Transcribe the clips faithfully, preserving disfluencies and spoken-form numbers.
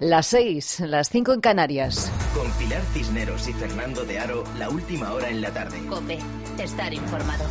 Las seis, las cinco en Canarias. Con Pilar Cisneros y Fernando de Aro, la última hora en la tarde. COPE, estar informado.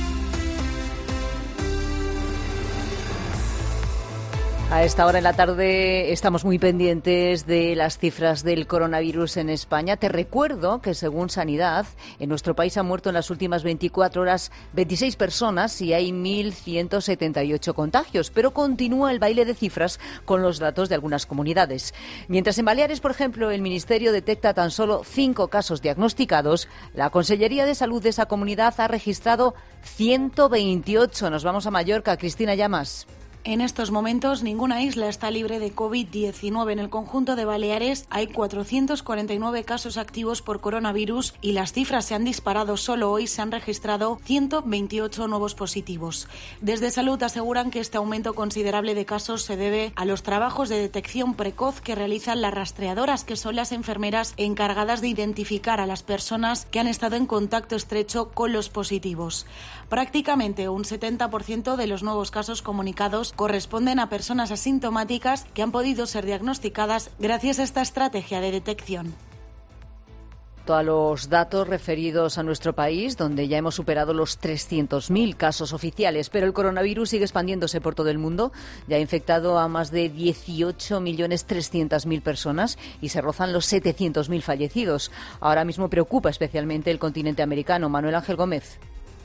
A esta hora en la tarde estamos muy pendientes de las cifras del coronavirus en España. Te recuerdo que, según Sanidad, en nuestro país han muerto en las últimas veinticuatro horas veintiséis personas y hay mil ciento setenta y ocho contagios. Pero continúa el baile de cifras con los datos de algunas comunidades. Mientras en Baleares, por ejemplo, el Ministerio detecta tan solo cinco casos diagnosticados, la Consellería de Salud de esa comunidad ha registrado ciento veintiocho. Nos vamos a Mallorca. Cristina Llamas. En estos momentos, ninguna isla está libre de covid diecinueve. En el conjunto de Baleares hay cuatrocientos cuarenta y nueve casos activos por coronavirus y las cifras se han disparado. Solo hoy se han registrado ciento veintiocho nuevos positivos. Desde Salud aseguran que este aumento considerable de casos se debe a los trabajos de detección precoz que realizan las rastreadoras, que son las enfermeras encargadas de identificar a las personas que han estado en contacto estrecho con los positivos. Prácticamente un setenta por ciento de los nuevos casos comunicados corresponden a personas asintomáticas que han podido ser diagnosticadas gracias a esta estrategia de detección. A los datos referidos a nuestro país, donde ya hemos superado los trescientos mil casos oficiales, pero el coronavirus sigue expandiéndose por todo el mundo. Ya ha infectado a más de dieciocho millones trescientas mil personas y se rozan los setecientos mil fallecidos. Ahora mismo preocupa especialmente el continente americano. Manuel Ángel Gómez.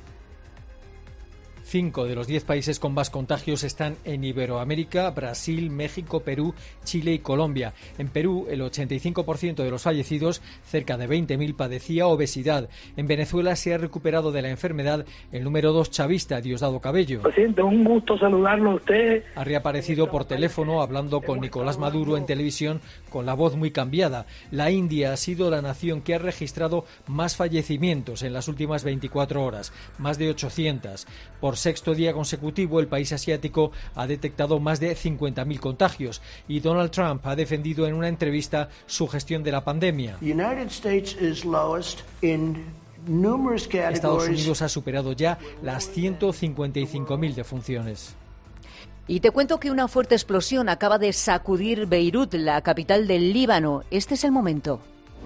Cinco de los diez países con más contagios están en Iberoamérica: Brasil, México, Perú, Chile y Colombia. En Perú, el ochenta y cinco por ciento de los fallecidos, cerca de veinte mil, padecía obesidad. En Venezuela se ha recuperado de la enfermedad el número dos chavista, Diosdado Cabello. Presidente, un gusto saludarlo a usted. Ha reaparecido por teléfono hablando con Nicolás Maduro en televisión con la voz muy cambiada. La India ha sido la nación que ha registrado más fallecimientos en las últimas veinticuatro horas, más de ochocientos. Por sexto día consecutivo, el país asiático ha detectado más de cincuenta mil contagios y Donald Trump ha defendido en una entrevista su gestión de la pandemia. Estados Unidos ha superado ya las ciento cincuenta y cinco mil defunciones. Y te cuento que una fuerte explosión acaba de sacudir Beirut, la capital del Líbano. Este es el momento.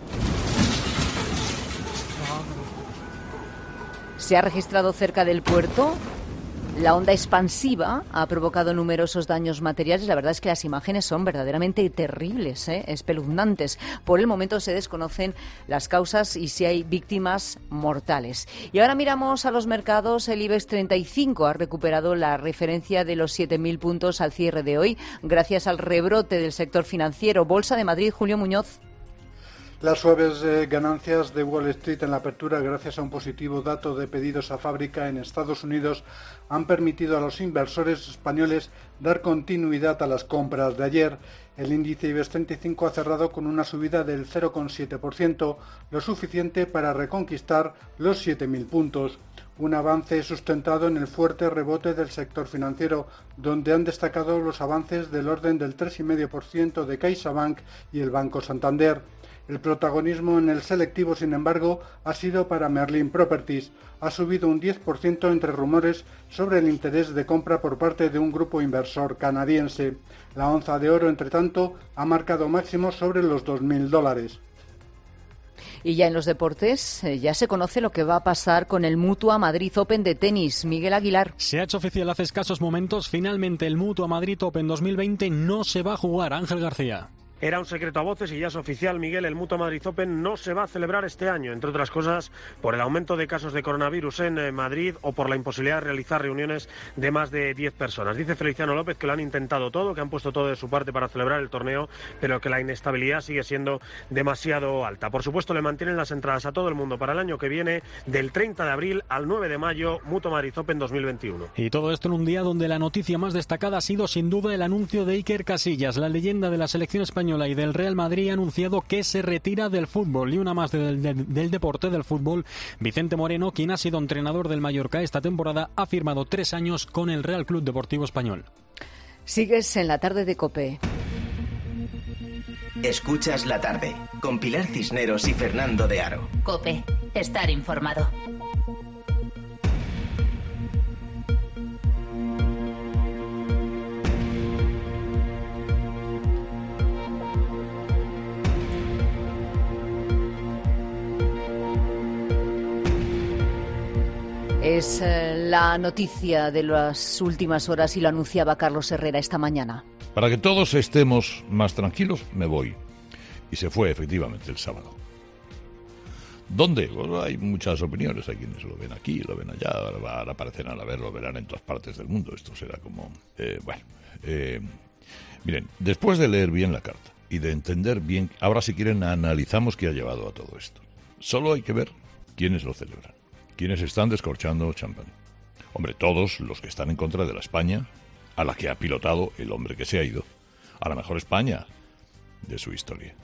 Se ha registrado cerca del puerto. La onda expansiva ha provocado numerosos daños materiales. La verdad es que las imágenes son verdaderamente terribles, ¿eh? espeluznantes. Por el momento se desconocen las causas y si hay víctimas mortales. Y ahora miramos a los mercados. El IBEX treinta y cinco ha recuperado la referencia de los siete mil puntos al cierre de hoy, gracias al rebrote del sector financiero. Bolsa de Madrid, Julio Muñoz. Las suaves eh, ganancias de Wall Street en la apertura, gracias a un positivo dato de pedidos a fábrica en Estados Unidos, han permitido a los inversores españoles dar continuidad a las compras de ayer. El índice IBEX treinta y cinco ha cerrado con una subida del cero coma siete por ciento, lo suficiente para reconquistar los siete mil puntos. Un avance sustentado en el fuerte rebote del sector financiero, donde han destacado los avances del orden del tres coma cinco por ciento de CaixaBank y el Banco Santander. El protagonismo en el selectivo, sin embargo, ha sido para Merlin Properties. Ha subido un diez por ciento entre rumores sobre el interés de compra por parte de un grupo inversor canadiense. La onza de oro, entre tanto, ha marcado máximos sobre los dos mil dólares. Y ya en los deportes, eh, ya se conoce lo que va a pasar con el Mutua Madrid Open de tenis. Miguel Aguilar. Se ha hecho oficial hace escasos momentos. Finalmente el Mutua Madrid Open dos mil veinte no se va a jugar. Ángel García. Era un secreto a voces y ya es oficial, Miguel, el Mutua Madrid Open no se va a celebrar este año, entre otras cosas por el aumento de casos de coronavirus en Madrid o por la imposibilidad de realizar reuniones de más de diez personas. Dice Feliciano López que lo han intentado todo, que han puesto todo de su parte para celebrar el torneo, pero que la inestabilidad sigue siendo demasiado alta. Por supuesto, le mantienen las entradas a todo el mundo para el año que viene, del treinta de abril al nueve de mayo, Mutua Madrid Open dos mil veintiuno. Y todo esto en un día donde la noticia más destacada ha sido sin duda el anuncio de Iker Casillas, la leyenda de la selección española y del Real Madrid, ha anunciado que se retira del fútbol. Y una más del, del, del deporte, del fútbol, Vicente Moreno, quien ha sido entrenador del Mallorca esta temporada, ha firmado tres años con el Real Club Deportivo Español. Sigues en la tarde de COPE. Escuchas la tarde con Pilar Cisneros y Fernando de Aro. COPE, estar informado. es eh, la noticia de las últimas horas y lo anunciaba Carlos Herrera esta mañana. Para que todos estemos más tranquilos, me voy. Y se fue efectivamente el sábado. ¿Dónde? Bueno, hay muchas opiniones. Hay quienes lo ven aquí, lo ven allá, ahora aparecerán a ver, lo verán en todas partes del mundo. Esto será como... Eh, bueno, eh, miren, después de leer bien la carta y de entender bien, ahora si quieren analizamos qué ha llevado a todo esto. Solo hay que ver quiénes lo celebran, quiénes están descorchando champán. Hombre, todos los que están en contra de la España a la que ha pilotado el hombre que se ha ido a la mejor España de su historia.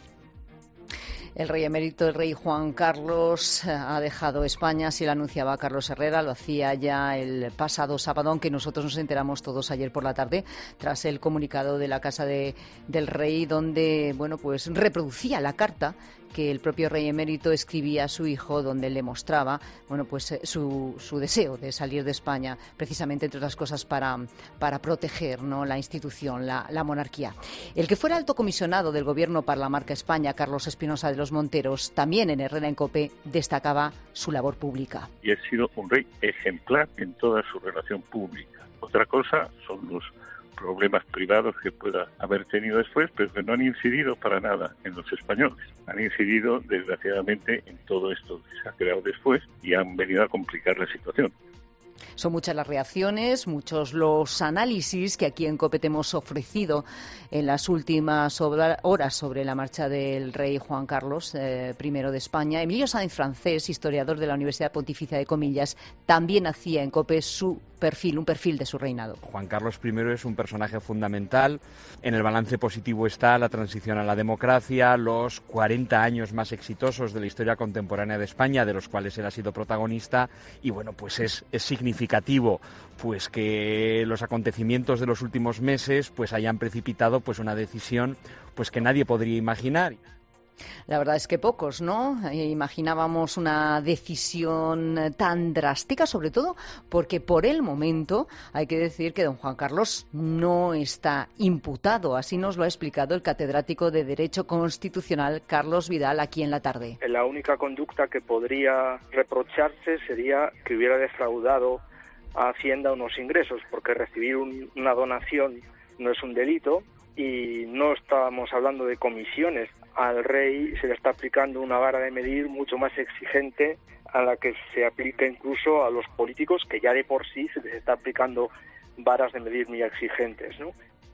El rey emérito, el rey Juan Carlos, ha dejado España, así lo anunciaba Carlos Herrera, lo hacía ya el pasado sábado, aunque nosotros nos enteramos todos ayer por la tarde, tras el comunicado de la Casa de, del Rey, donde, bueno, pues reproducía la carta que el propio rey emérito escribía a su hijo, donde le mostraba, bueno, pues su, su deseo de salir de España, precisamente, entre otras cosas, para, para proteger, ¿no?, la institución, la, la monarquía. El que fuera alto comisionado del Gobierno para la marca España, Carlos Espinosa de los Monteros, también en Herrera en COPE destacaba su labor pública. Y ha sido un rey ejemplar en toda su relación pública. Otra cosa son los problemas privados que pueda haber tenido después, pero que no han incidido para nada en los españoles. Han incidido, desgraciadamente, en todo esto que se ha creado después y han venido a complicar la situación. Son muchas las reacciones, muchos los análisis que aquí en COPE te hemos ofrecido en las últimas horas sobre la marcha del rey Juan Carlos eh, primero de España. Emilio Sáenz Francés, historiador de la Universidad Pontificia de Comillas, también hacía en COPE su perfil, un perfil de su reinado. Juan Carlos primero es un personaje fundamental. En el balance positivo está la transición a la democracia, los cuarenta años más exitosos de la historia contemporánea de España, de los cuales él ha sido protagonista, y bueno, pues es, es significativo pues que los acontecimientos de los últimos meses pues hayan precipitado pues una decisión pues que nadie podría imaginar. La verdad es que pocos, ¿no? Imaginábamos una decisión tan drástica, sobre todo porque por el momento hay que decir que don Juan Carlos no está imputado. Así nos lo ha explicado el catedrático de Derecho Constitucional Carlos Vidal aquí en La Tarde. La única conducta que podría reprocharse sería que hubiera defraudado a Hacienda unos ingresos, porque recibir un, una donación no es un delito. Y no estábamos hablando de comisiones. Al rey se le está aplicando una vara de medir mucho más exigente a la que se aplica incluso a los políticos, que ya de por sí se les está aplicando varas de medir muy exigentes, ¿no?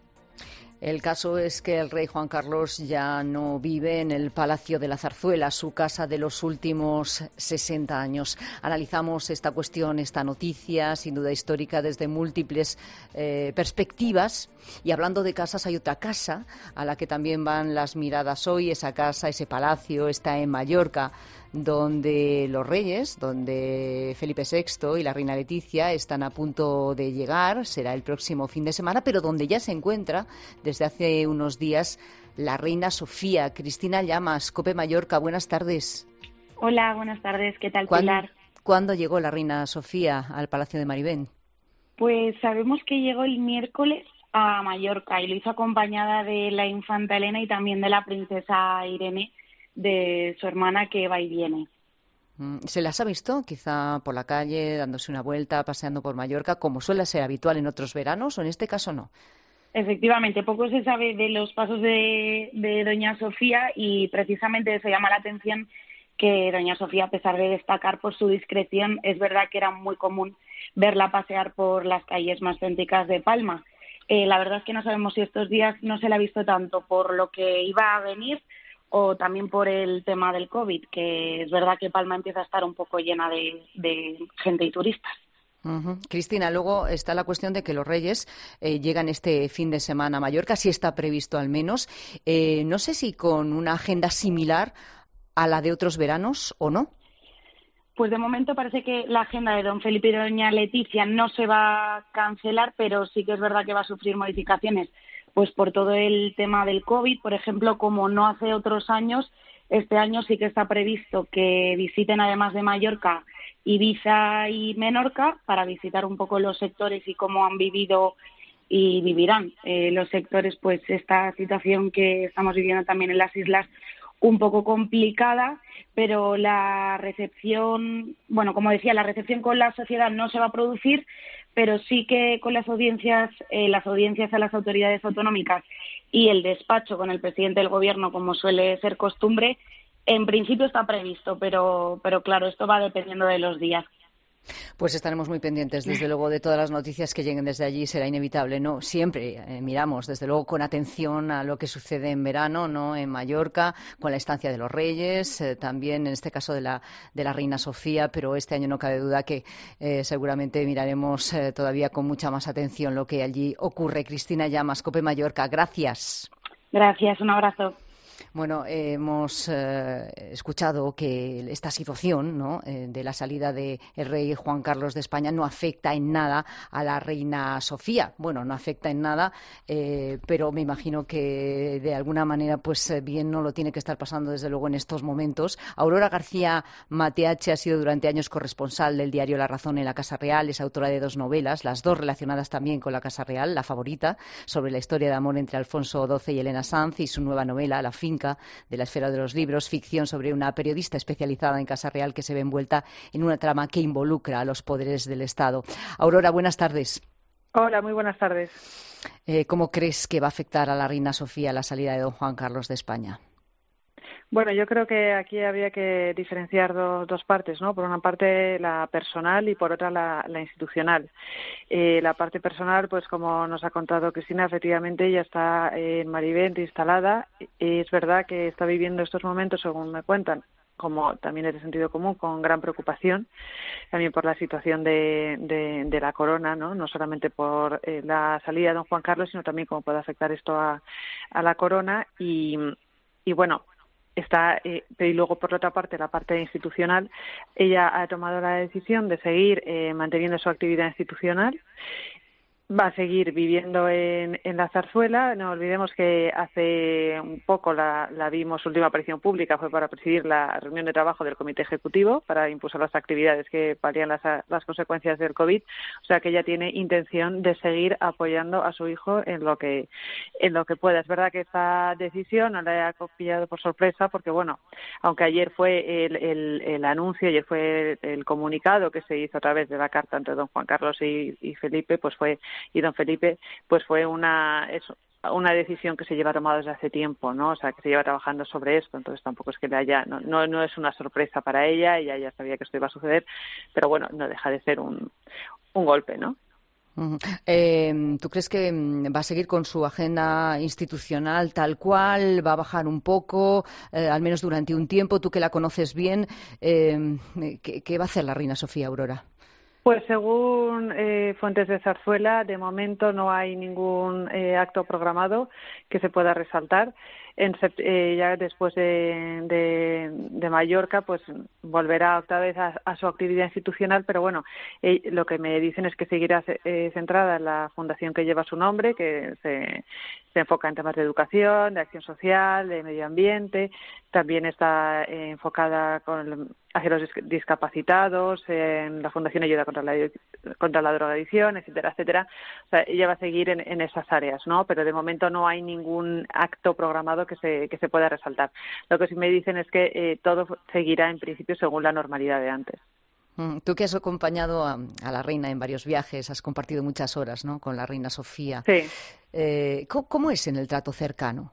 El caso es que el rey Juan Carlos ya no vive en el Palacio de la Zarzuela, su casa de los últimos sesenta años. Analizamos esta cuestión, esta noticia, sin duda histórica, desde múltiples eh, perspectivas. Y hablando de casas, hay otra casa a la que también van las miradas hoy. Esa casa, ese palacio, está en Mallorca, donde los reyes, donde Felipe sexto y la reina Leticia están a punto de llegar. Será el próximo fin de semana, pero donde ya se encuentra desde hace unos días la reina Sofía. Cristina Llamas, COPE Mallorca, buenas tardes. Hola, buenas tardes, ¿qué tal, ¿Cuándo, Pilar? ¿Cuándo llegó la reina Sofía al Palacio de Maribén? Pues sabemos que llegó el miércoles a Mallorca y lo hizo acompañada de la infanta Elena y también de la princesa Irene, de su hermana, que va y viene. ¿Se las ha visto quizá por la calle, dándose una vuelta, paseando por Mallorca, como suele ser habitual en otros veranos, o en este caso no? Efectivamente, poco se sabe de los pasos de, de doña Sofía, y precisamente eso llama la atención, que doña Sofía, a pesar de destacar por su discreción, es verdad que era muy común verla pasear por las calles más céntricas de Palma. Eh, la verdad es que no sabemos si estos días no se la ha visto tanto por lo que iba a venir o también por el tema del COVID, que es verdad que Palma empieza a estar un poco llena de, de gente y turistas. Uh-huh. Cristina, luego está la cuestión de que los Reyes eh, llegan este fin de semana a Mallorca, si está previsto al menos. Eh, no sé si con una agenda similar a la de otros veranos o no. Pues de momento parece que la agenda de don Felipe y doña Leticia no se va a cancelar, pero sí que es verdad que va a sufrir modificaciones, pues por todo el tema del COVID. Por ejemplo, como no hace otros años, este año sí que está previsto que visiten, además de Mallorca, Ibiza y Menorca, para visitar un poco los sectores y cómo han vivido y vivirán eh, los sectores pues esta situación que estamos viviendo también en las islas un poco complicada, pero la recepción, bueno, como decía, la recepción con la sociedad no se va a producir, pero sí que con las audiencias, eh, las audiencias a las autoridades autonómicas y el despacho con el presidente del gobierno, como suele ser costumbre, en principio está previsto, pero, pero claro, esto va dependiendo de los días. Pues estaremos muy pendientes, desde luego, de todas las noticias que lleguen desde allí. Será inevitable, ¿no? Siempre eh, miramos, desde luego, con atención a lo que sucede en verano, ¿no? En Mallorca, con la estancia de los Reyes, eh, también en este caso de la de la Reina Sofía, pero este año no cabe duda que eh, seguramente miraremos eh, todavía con mucha más atención lo que allí ocurre. Cristina Llamas, COPE Mallorca, gracias. Gracias, un abrazo. Bueno, eh, hemos eh, escuchado que esta situación, ¿no?, eh, de la salida del rey Juan Carlos de España no afecta en nada a la reina Sofía. Bueno, no afecta en nada, eh, pero me imagino que de alguna manera, pues bien no lo tiene que estar pasando desde luego en estos momentos. Aurora García Mateache ha sido durante años corresponsal del diario La Razón en la Casa Real, es autora de dos novelas, las dos relacionadas también con la Casa Real, La Favorita, sobre la historia de amor entre Alfonso doce y Elena Sanz, y su nueva novela, La Finca, de la esfera de los libros, ficción sobre una periodista especializada en Casa Real que se ve envuelta en una trama que involucra a los poderes del Estado. Aurora, buenas tardes. Hola, muy buenas tardes. Eh, ¿Cómo crees que va a afectar a la reina Sofía la salida de don Juan Carlos de España? Bueno, yo creo que aquí habría que diferenciar dos, dos partes, ¿no? Por una parte la personal y por otra la, la institucional. Eh, la parte personal, pues como nos ha contado Cristina, efectivamente ella está en Marivent instalada. Es verdad que está viviendo estos momentos, según me cuentan, como también es de sentido común, con gran preocupación, también por la situación de, de, de la corona, ¿no? No solamente por eh, la salida de don Juan Carlos, sino también cómo puede afectar esto a, a la corona. Y, y bueno, está, eh, y luego por otra parte la parte institucional, ella ha tomado la decisión de seguir eh, manteniendo su actividad institucional. Va a seguir viviendo en, en la Zarzuela. No olvidemos que hace un poco la, la vimos, su última aparición pública fue para presidir la reunión de trabajo del Comité Ejecutivo para impulsar las actividades que palian las, las consecuencias del COVID. O sea que ella tiene intención de seguir apoyando a su hijo en lo que en lo que pueda. Es verdad que esta decisión no la ha pillado por sorpresa porque, bueno, aunque ayer fue el, el, el anuncio, ayer fue el, el comunicado que se hizo a través de la carta entre don Juan Carlos y, y Felipe, pues fue y don Felipe, pues fue una eso, una decisión que se lleva tomada desde hace tiempo, ¿no? O sea, que se lleva trabajando sobre esto, entonces tampoco es que le haya, no, no, no es una sorpresa para ella, ella ya sabía que esto iba a suceder, pero bueno, no deja de ser un, un golpe, ¿no? Uh-huh. Eh, ¿Tú crees que va a seguir con su agenda institucional tal cual? ¿Va a bajar un poco, eh, al menos durante un tiempo? Tú que la conoces bien, eh, ¿qué, qué va a hacer la reina Sofía, Aurora? Pues según eh, fuentes de Zarzuela, de momento no hay ningún eh, acto programado que se pueda resaltar. En, eh, ya después de, de, de Mallorca, pues volverá otra vez a, a su actividad institucional, pero bueno, eh, lo que me dicen es que seguirá eh, centrada en la fundación que lleva su nombre, que se, se enfoca en temas de educación, de acción social, de medio ambiente, también está eh, enfocada con hacia los discapacitados, en la Fundación Ayuda contra la, contra la Drogadicción, etcétera, etcétera. O sea, ella va a seguir en, en esas áreas, ¿no? Pero de momento no hay ningún acto programado que se que se pueda resaltar. Lo que sí me dicen es que eh, todo seguirá en principio según la normalidad de antes. Tú que has acompañado a, a la reina en varios viajes, has compartido muchas horas, ¿no?, con la reina Sofía. Sí. Eh, ¿cómo, ¿Cómo es en el trato cercano?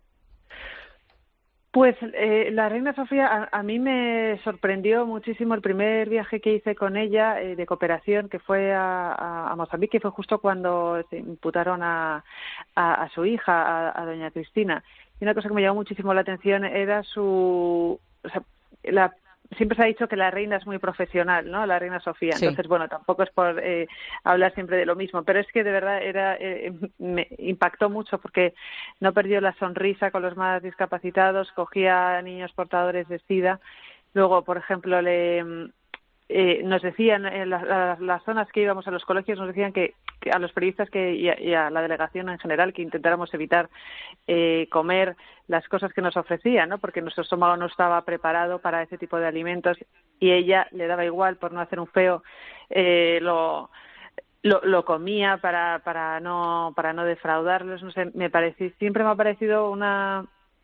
Pues eh, la reina Sofía, a, a mí me sorprendió muchísimo el primer viaje que hice con ella eh, de cooperación, que fue a, a, a Mozambique, que fue justo cuando se imputaron a, a, a su hija, a, a doña Cristina. Y una cosa que me llamó muchísimo la atención era su... O sea, la siempre se ha dicho que la reina es muy profesional, ¿no? La reina Sofía. Sí. Entonces, bueno, tampoco es por eh, hablar siempre de lo mismo, pero es que de verdad era eh, me impactó mucho porque no perdió la sonrisa con los más discapacitados, cogía a niños portadores de SIDA. Luego, por ejemplo, le eh, nos decían en las, las, las zonas que íbamos a los colegios, nos decían que, que a los periodistas que y a, y a la delegación en general que intentáramos evitar eh, comer las cosas que nos ofrecían, ¿no? Porque nuestro estómago no estaba preparado para ese tipo de alimentos y ella le daba igual, por no hacer un feo, eh, lo, lo lo comía para para no para no defraudarlos. No sé, me pareció, siempre me ha parecido una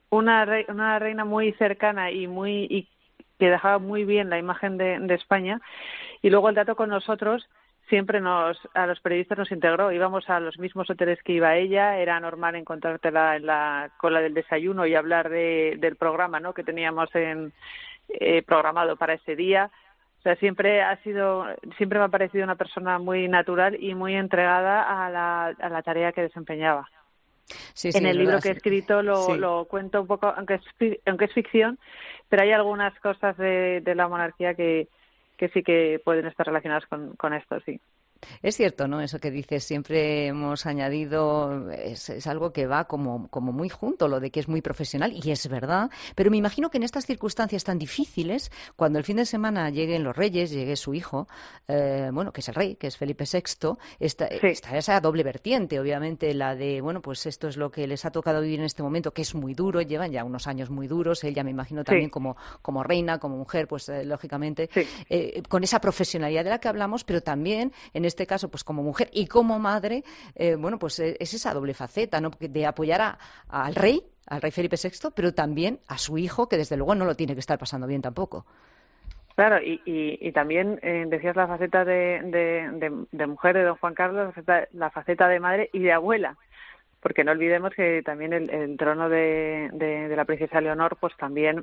una, re, una reina muy cercana y muy y que dejaba muy bien la imagen de, de España. Y luego el dato con nosotros siempre nos a los periodistas nos integró. Íbamos a los mismos hoteles que iba ella, era normal encontrártela en la cola del desayuno y hablar de, del programa, ¿no?, que teníamos en, eh, programado para ese día. O sea, siempre ha sido, siempre me ha parecido una persona muy natural y muy entregada a la, a la tarea que desempeñaba. Sí, sí, en el libro verdad, que he escrito lo, sí. lo cuento un poco, aunque es, aunque es ficción, pero hay algunas cosas de, de la monarquía que, que sí que pueden estar relacionadas con, con esto, sí. Es cierto, ¿no? Eso que dices, siempre hemos añadido, es, es algo que va como, como muy junto, lo de que es muy profesional, y es verdad, pero me imagino que en estas circunstancias tan difíciles, cuando el fin de semana lleguen los reyes, llegue su hijo, eh, bueno, que es el rey, que es Felipe sexto, está, sí. está esa doble vertiente, obviamente, la de, bueno, pues esto es lo que les ha tocado vivir en este momento, que es muy duro, llevan ya unos años muy duros, ella me imagino también sí. como, como reina, como mujer, pues eh, lógicamente, sí. eh, con esa profesionalidad de la que hablamos, pero también en este caso, pues como mujer y como madre, eh, bueno, pues eh, es esa doble faceta, ¿no?, de apoyar a, a, al rey, al rey Felipe sexto, pero también a su hijo, que desde luego no lo tiene que estar pasando bien tampoco. Claro, y, y, y también eh, decías la faceta de, de, de, de mujer de don Juan Carlos, la faceta, la faceta de madre y de abuela, porque no olvidemos que también el, el trono de, de, de la princesa Leonor, pues también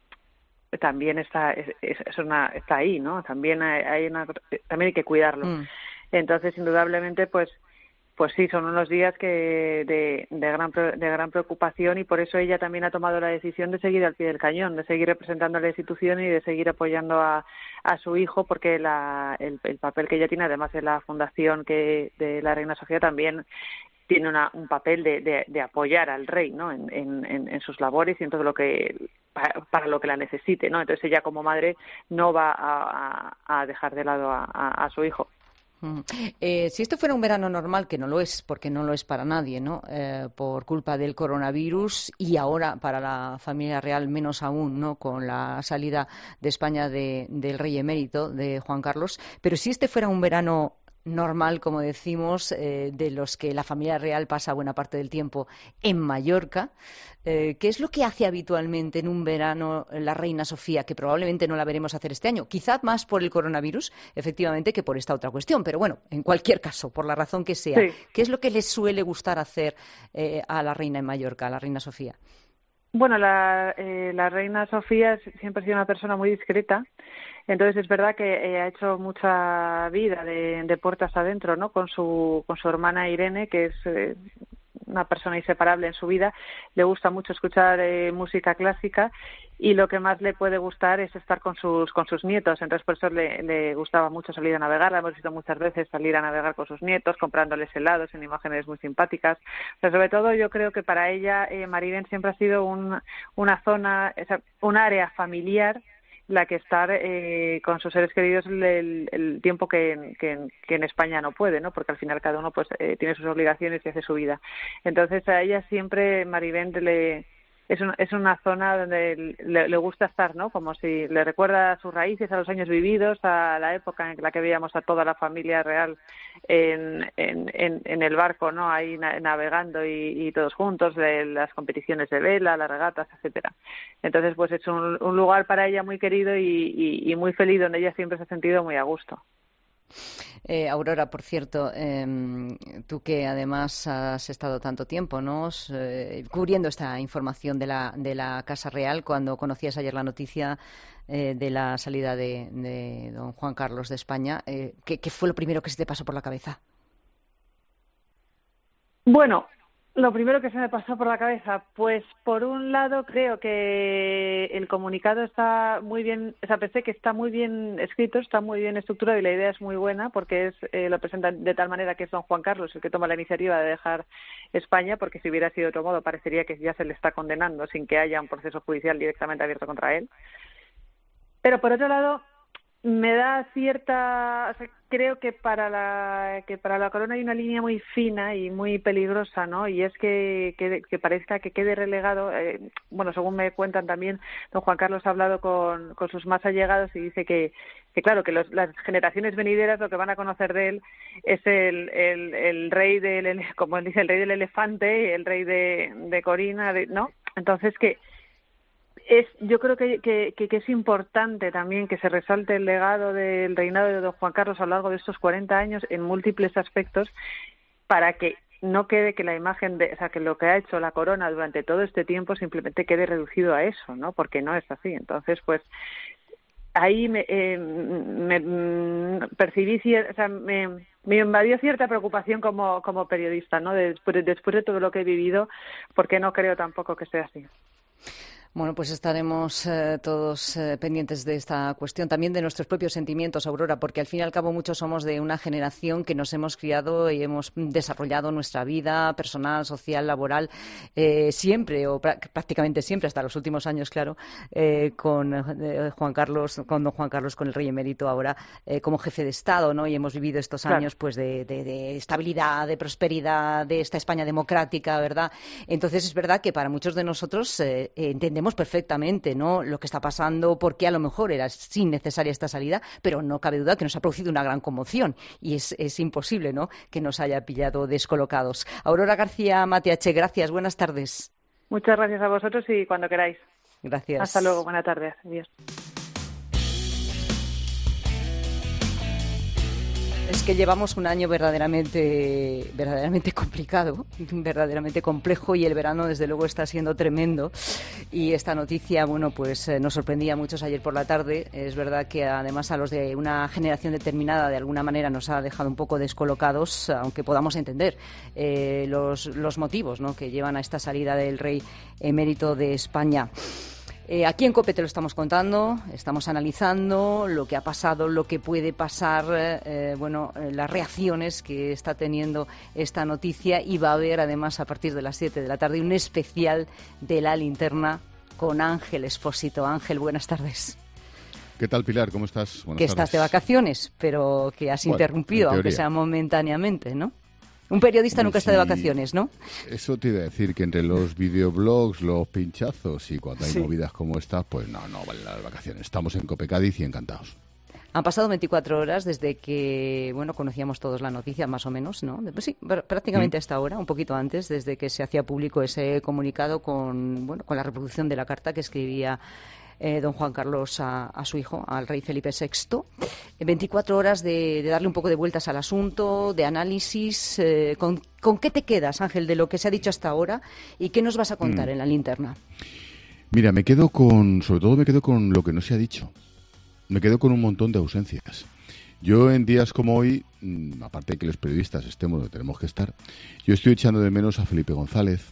también está es, es una está ahí, ¿no? También hay, hay una también hay que cuidarlo. Mm. Entonces, indudablemente, pues pues sí, son unos días que de, de gran de gran preocupación, y por eso ella también ha tomado la decisión de seguir al pie del cañón, de seguir representando a la institución y de seguir apoyando a, a su hijo, porque la, el, el papel que ella tiene, además de la fundación que de la Reina Sofía, también tiene una, un papel de, de, de apoyar al rey, ¿no?, en, en, en sus labores y en todo lo que para, para lo que la necesite, ¿no? Entonces ella como madre no va a, a, a dejar de lado a, a, a su hijo. Eh, si esto fuera un verano normal, que no lo es, porque no lo es para nadie, ¿no?, eh, por culpa del coronavirus, y ahora para la familia real menos aún, ¿no?, con la salida de España de, del rey emérito, de Juan Carlos, pero si este fuera un verano normal, como decimos, eh, de los que la familia real pasa buena parte del tiempo en Mallorca, eh, ¿qué es lo que hace habitualmente en un verano la reina Sofía, que probablemente no la veremos hacer este año? Quizá más por el coronavirus, efectivamente, que por esta otra cuestión, pero bueno, en cualquier caso, por la razón que sea, sí. ¿Qué es lo que les suele gustar hacer eh, a la reina en Mallorca, a la reina Sofía? Bueno, la, eh, la reina Sofía siempre ha sido una persona muy discreta. Entonces es verdad que eh, ha hecho mucha vida de, de puertas adentro, ¿no?, con su con su hermana Irene, que es eh, una persona inseparable en su vida. Le gusta mucho escuchar eh, música clásica, y lo que más le puede gustar es estar con sus con sus nietos. Entonces por eso le, le gustaba mucho salir a navegar. La hemos visto muchas veces salir a navegar con sus nietos, comprándoles helados en imágenes muy simpáticas. Pero sobre todo yo creo que para ella eh, Maribén siempre ha sido un, una zona, un área familiar, la que estar eh, con sus seres queridos el, el, el tiempo que, que, que en España no puede, ¿no? Porque al final cada uno pues eh, tiene sus obligaciones y hace su vida. Entonces a ella siempre Maribén le es una, es una zona donde le, le gusta estar, ¿no? Como si le recuerda a sus raíces, a los años vividos, a la época en la que veíamos a toda la familia real en, en, en, en el barco, ¿no?, ahí na, navegando y, y todos juntos, de las competiciones de vela, las regatas, etcétera. Entonces, pues es un, un lugar para ella muy querido y, y, y muy feliz, donde ella siempre se ha sentido muy a gusto. Eh, Aurora, por cierto, eh, tú que además has estado tanto tiempo, ¿no?, eh, cubriendo esta información de la, de la Casa Real, cuando conocías ayer la noticia eh, de la salida de, de don Juan Carlos de España, eh, ¿qué, ¿qué fue lo primero que se te pasó por la cabeza? Bueno, lo primero que se me pasó por la cabeza, pues por un lado creo que el comunicado está muy bien, o sea, pensé que está muy bien escrito, está muy bien estructurado y la idea es muy buena, porque es eh, lo presentan de tal manera que es don Juan Carlos el que toma la iniciativa de dejar España, porque si hubiera sido de otro modo parecería que ya se le está condenando sin que haya un proceso judicial directamente abierto contra él. Pero por otro lado me da cierta, o sea, creo que para la que para la corona hay una línea muy fina y muy peligrosa, ¿no? Y es que que, que parezca que quede relegado. Eh, bueno, según me cuentan también, don Juan Carlos ha hablado con, con sus más allegados y dice que que claro, que los, las generaciones venideras lo que van a conocer de él es el el, el rey del, como dice, el rey del elefante, el rey de, de Corina, de, ¿no? Entonces, que es, yo creo que, que, que es importante también que se resalte el legado del reinado de don Juan Carlos a lo largo de estos cuarenta años en múltiples aspectos, para que no quede que la imagen de, o sea, que lo que ha hecho la corona durante todo este tiempo simplemente quede reducido a eso, ¿no? Porque no es así. Entonces, pues ahí me, eh, me mm, percibí, o sea, me, me invadió cierta preocupación como, como periodista, ¿no? Después, después de todo lo que he vivido, porque no creo tampoco que sea así. Bueno, pues estaremos eh, todos eh, pendientes de esta cuestión, también de nuestros propios sentimientos, Aurora, porque al fin y al cabo muchos somos de una generación que nos hemos criado y hemos desarrollado nuestra vida personal, social, laboral, eh, siempre o pr- prácticamente siempre, hasta los últimos años, claro, eh, con eh, Juan Carlos, con don Juan Carlos, con el rey emérito ahora eh, como jefe de Estado, ¿no? Y hemos vivido estos Claro. años pues de, de, de estabilidad, de prosperidad, de esta España democrática, ¿verdad? Entonces es verdad que para muchos de nosotros eh, entendemos perfectamente, ¿no?, lo que está pasando, porque a lo mejor era sin necesaria esta salida, pero no cabe duda que nos ha producido una gran conmoción y es, es imposible, ¿no?, que nos haya pillado descolocados. Aurora García Mateache, gracias, buenas tardes. Muchas gracias a vosotros y cuando queráis. Gracias. Hasta luego, buena tarde. Adiós. Es que llevamos un año verdaderamente, verdaderamente complicado, verdaderamente complejo, y el verano desde luego está siendo tremendo. Y esta noticia, bueno, pues eh, nos sorprendía a muchos ayer por la tarde. Es verdad que además a los de una generación determinada de alguna manera nos ha dejado un poco descolocados, aunque podamos entender eh, los, los motivos, ¿no?, que llevan a esta salida del rey emérito de España. Eh, aquí en COPE te lo estamos contando, estamos analizando lo que ha pasado, lo que puede pasar, eh, bueno, eh, las reacciones que está teniendo esta noticia, y va a haber además a partir de las siete de la tarde un especial de La Linterna con Ángel Expósito. Ángel, buenas tardes. ¿Qué tal, Pilar? ¿Cómo estás? Buenas que tardes. Estás de vacaciones, pero que has Bueno, interrumpido, en aunque teoría. sea momentáneamente, ¿no? Un periodista Hombre, nunca está de sí. vacaciones, ¿no? Eso te iba a decir, que entre los videoblogs, los pinchazos y cuando hay Sí. movidas como esta, pues no, no valen las vacaciones. Estamos en Cope Cádiz y encantados. Han pasado veinticuatro horas desde que, bueno, conocíamos todos la noticia, más o menos, ¿no? Pues sí, pr- prácticamente Mm. hasta ahora, un poquito antes, desde que se hacía público ese comunicado con, bueno, con la reproducción de la carta que escribía eh, don Juan Carlos a, a su hijo, al rey Felipe sexto. Eh, veinticuatro horas de, de darle un poco de vueltas al asunto, de análisis. Eh, ¿con, ¿Con qué te quedas, Ángel, de lo que se ha dicho hasta ahora? ¿Y qué nos vas a contar Mm. en La Linterna? Mira, me quedo con, sobre todo me quedo con lo que no se ha dicho. Me quedo con un montón de ausencias. Yo en días como hoy, mm, aparte de que los periodistas estemos donde tenemos que estar, yo estoy echando de menos a Felipe González,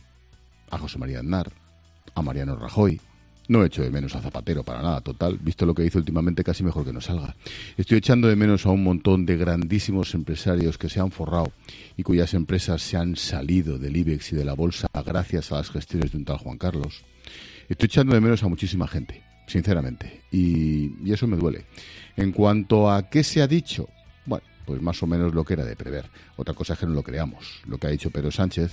a José María Aznar, a Mariano Rajoy. No echo de menos a Zapatero para nada, total. Visto lo que hizo últimamente, casi mejor que no salga. Estoy echando de menos a un montón de grandísimos empresarios que se han forrado y cuyas empresas se han salido del IBEX y de la bolsa gracias a las gestiones de un tal Juan Carlos. Estoy echando de menos a muchísima gente, sinceramente, y, y eso me duele. En cuanto a qué se ha dicho, bueno, pues más o menos lo que era de prever. Otra cosa es que no lo creamos. Lo que ha dicho Pedro Sánchez,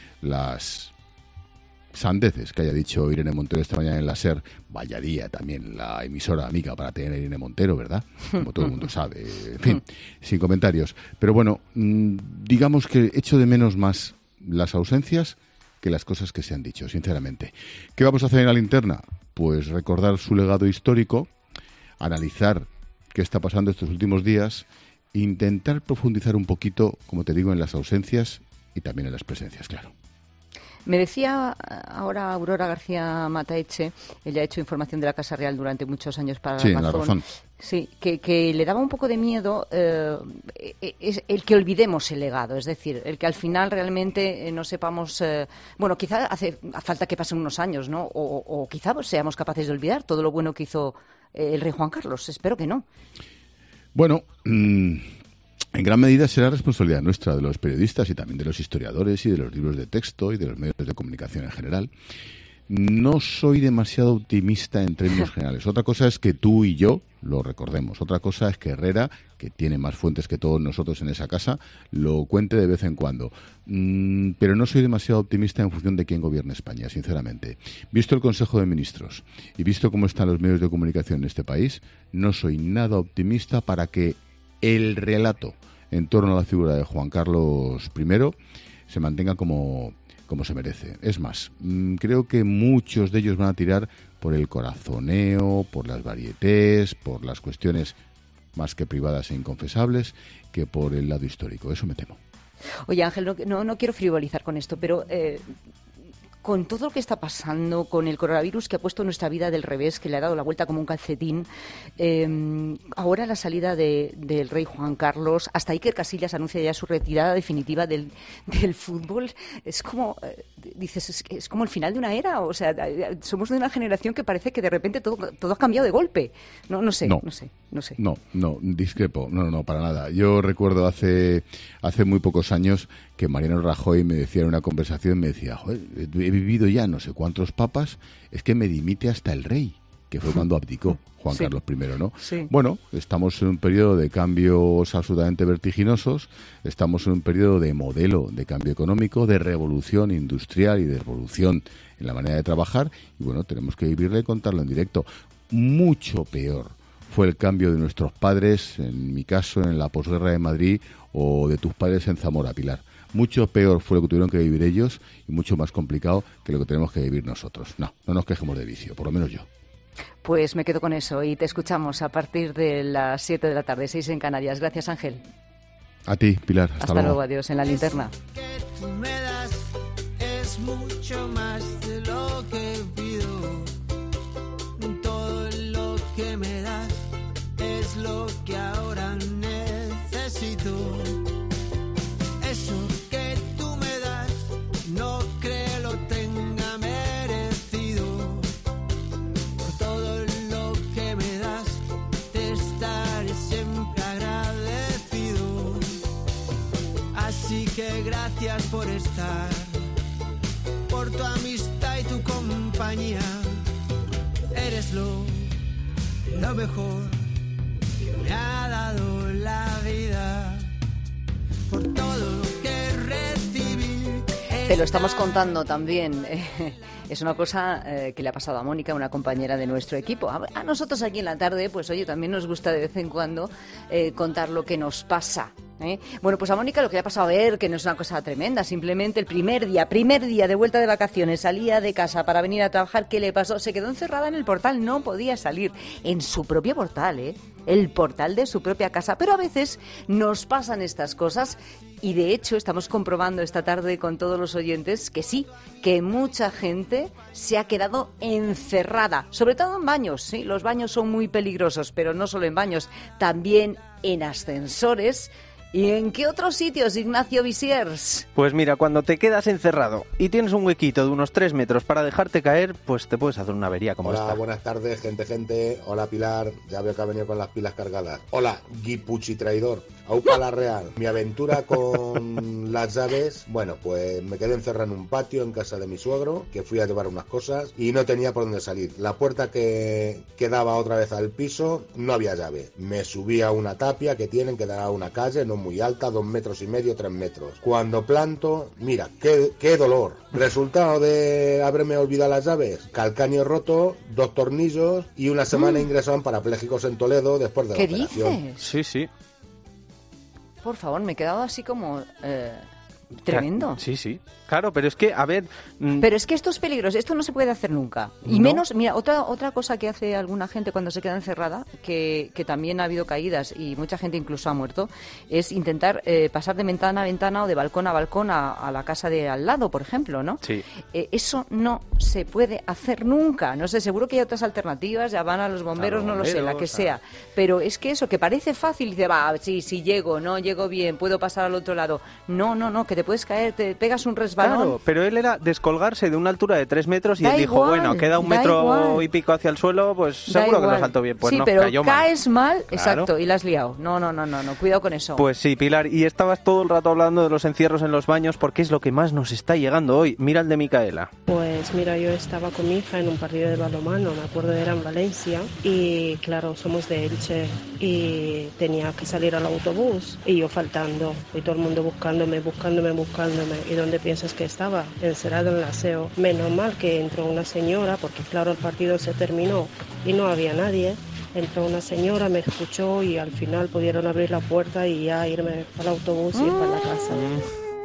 las sandeces que haya dicho Irene Montero esta mañana en la SER, vaya día también la emisora amiga para tener a Irene Montero, ¿verdad? Como todo el mundo sabe. En fin, sin comentarios. Pero bueno, mmm, digamos que echo de menos más las ausencias que las cosas que se han dicho, sinceramente. ¿Qué vamos a hacer en La Linterna? Pues recordar su legado histórico, analizar qué está pasando estos últimos días, intentar profundizar un poquito, como te digo, en las ausencias y también en las presencias, claro. Me decía ahora Aurora García Mateache, ella ha hecho información de la Casa Real durante muchos años para Sí, La La Razón. Razón. Sí, que, que le daba un poco de miedo eh, es el que olvidemos el legado, es decir, el que al final realmente eh, no sepamos, eh, bueno, quizá hace falta que pasen unos años, ¿no? O, o quizá pues, seamos capaces de olvidar todo lo bueno que hizo eh, el rey Juan Carlos. Espero que no. Bueno, mmm, en gran medida será responsabilidad nuestra, de los periodistas y también de los historiadores y de los libros de texto y de los medios de comunicación en general. No soy demasiado optimista en términos generales. Otra cosa es que tú y yo lo recordemos. Otra cosa es que Herrera, que tiene más fuentes que todos nosotros en esa casa, lo cuente de vez en cuando. Mm, pero no soy demasiado optimista en función de quién gobierne España, sinceramente. Visto el Consejo de Ministros y visto cómo están los medios de comunicación en este país, no soy nada optimista para que el relato en torno a la figura de Juan Carlos primero se mantenga como como se merece. Es más, creo que muchos de ellos van a tirar por el corazoneo, por las varietés, por las cuestiones más que privadas e inconfesables, que por el lado histórico. Eso me temo. Oye, Ángel, no, no, no quiero frivolizar con esto, pero eh, con todo lo que está pasando, con el coronavirus que ha puesto nuestra vida del revés, que le ha dado la vuelta como un calcetín, eh, ahora la salida de, del rey Juan Carlos, hasta Iker Casillas anuncia ya su retirada definitiva del, del fútbol, es como, eh, dices, es, es como el final de una era, o sea, somos de una generación que parece que de repente todo, todo ha cambiado de golpe. No, no sé, no, no sé, no sé. No, no, discrepo, no, no, para nada. Yo recuerdo hace, hace muy pocos años que Mariano Rajoy me decía en una conversación, me decía, joder, he vivido ya no sé cuántos papas, es que me dimite hasta el rey, que fue cuando abdicó Juan sí. Carlos primero, ¿no? Sí. Bueno, estamos en un periodo de cambios absolutamente vertiginosos, estamos en un periodo de modelo de cambio económico, de revolución industrial y de revolución en la manera de trabajar, y bueno, tenemos que vivirle y contarlo en directo. Mucho peor fue el cambio de nuestros padres, en mi caso, en la posguerra de Madrid, o de tus padres en Zamora, Pilar. Mucho peor fue lo que tuvieron que vivir ellos y mucho más complicado que lo que tenemos que vivir nosotros. No, no nos quejemos de vicio, por lo menos yo. Pues me quedo con eso y te escuchamos a partir de las siete de la tarde, seis en Canarias. Gracias, Ángel. A ti, Pilar. Hasta, Hasta luego. luego, adiós en la linterna. Que tú me das es mucho más de lo que pido. Todo lo que me das es lo que ahora necesito. Eso que tú me das no creo lo tenga merecido. Por todo lo que me das te estaré siempre agradecido. Así que gracias por estar, por tu amistad y tu compañía. Eres lo, lo mejor que me ha dado la vida. Por todo lo que recibí. Te lo estamos contando también. Es una cosa eh, que le ha pasado a Mónica, una compañera de nuestro equipo. A, a nosotros aquí en la tarde, pues oye, también nos gusta de vez en cuando eh, contar lo que nos pasa. ¿eh? Bueno, pues a Mónica lo que le ha pasado a ver, que no es una cosa tremenda, simplemente el primer día, primer día de vuelta de vacaciones, salía de casa para venir a trabajar, ¿qué le pasó? Se quedó encerrada en el portal, no podía salir, en su propio portal, ¿eh? El portal de su propia casa. Pero a veces nos pasan estas cosas y de hecho estamos comprobando esta tarde con todos los oyentes que sí, que mucha gente se ha quedado encerrada, sobre todo en baños. Sí, los baños son muy peligrosos, pero no solo en baños, también en ascensores. ¿Y en qué otros sitios, Ignacio Visiers? Pues mira, cuando te quedas encerrado y tienes un huequito de unos tres metros para dejarte caer, pues te puedes hacer una avería como Hola, esta. Hola, buenas tardes, gente, gente. Hola, Pilar. Ya veo que ha venido con las pilas cargadas. Hola, Guipuchi traidor. Aupa la Real. Mi aventura con las llaves, bueno, pues me quedé encerrado en un patio en casa de mi suegro, que fui a llevar unas cosas y no tenía por dónde salir. La puerta que, que daba otra vez al piso, no había llave. Me subí a una tapia que tienen, que da a una calle, no muy alta, dos metros y medio, tres metros. Cuando planto, mira, qué, qué dolor. Resultado de haberme olvidado las llaves, calcáneo roto, dos tornillos y una semana mm. ingresado en parapléjicos en Toledo después de la ¿Qué operación. dices? Sí, sí. Por favor, me he quedado así como... Eh, tremendo. Sí, sí. Claro, pero es que, a ver... Mmm... Pero es que esto es peligroso, esto no se puede hacer nunca. Y ¿no? menos, mira, otra otra cosa que hace alguna gente cuando se queda encerrada, que, que también ha habido caídas y mucha gente incluso ha muerto, es intentar eh, pasar de ventana a ventana o de balcón a balcón a, a la casa de al lado, por ejemplo, ¿no? Sí. Eh, eso no se puede hacer nunca. No sé, seguro que hay otras alternativas, ya van a los bomberos, a los bomberos no lo sé, la que a... sea. Pero es que eso, que parece fácil, dice, va, sí, sí llego, no llego bien, puedo pasar al otro lado. No, no, no, que te puedes caer, te pegas un resbalón. Claro, pero él era descolgarse de una altura de tres metros y da él dijo, igual, bueno, queda un metro igual. y pico hacia el suelo, pues da seguro igual. que lo salto bien. Pues sí, no, pero cayó mal. caes mal, Claro. exacto, y la has liado. No, no, no, no, no, cuidado con eso. Pues sí, Pilar, y estabas todo el rato hablando de los encierros en los baños porque es lo que más nos está llegando hoy. Mira el de Micaela. Pues mira, yo estaba con mi hija en un partido de balonmano, me acuerdo era en Valencia, y claro, somos de Elche, y tenía que salir al autobús, y yo faltando, y todo el mundo buscándome, buscándome, buscándome, y ¿dónde piensas que estaba? Encerrado en el aseo. Menos mal que entró una señora, porque claro, el partido se terminó y no había nadie. Entró una señora, me escuchó y al final pudieron abrir la puerta y ya irme al autobús y ir para la casa.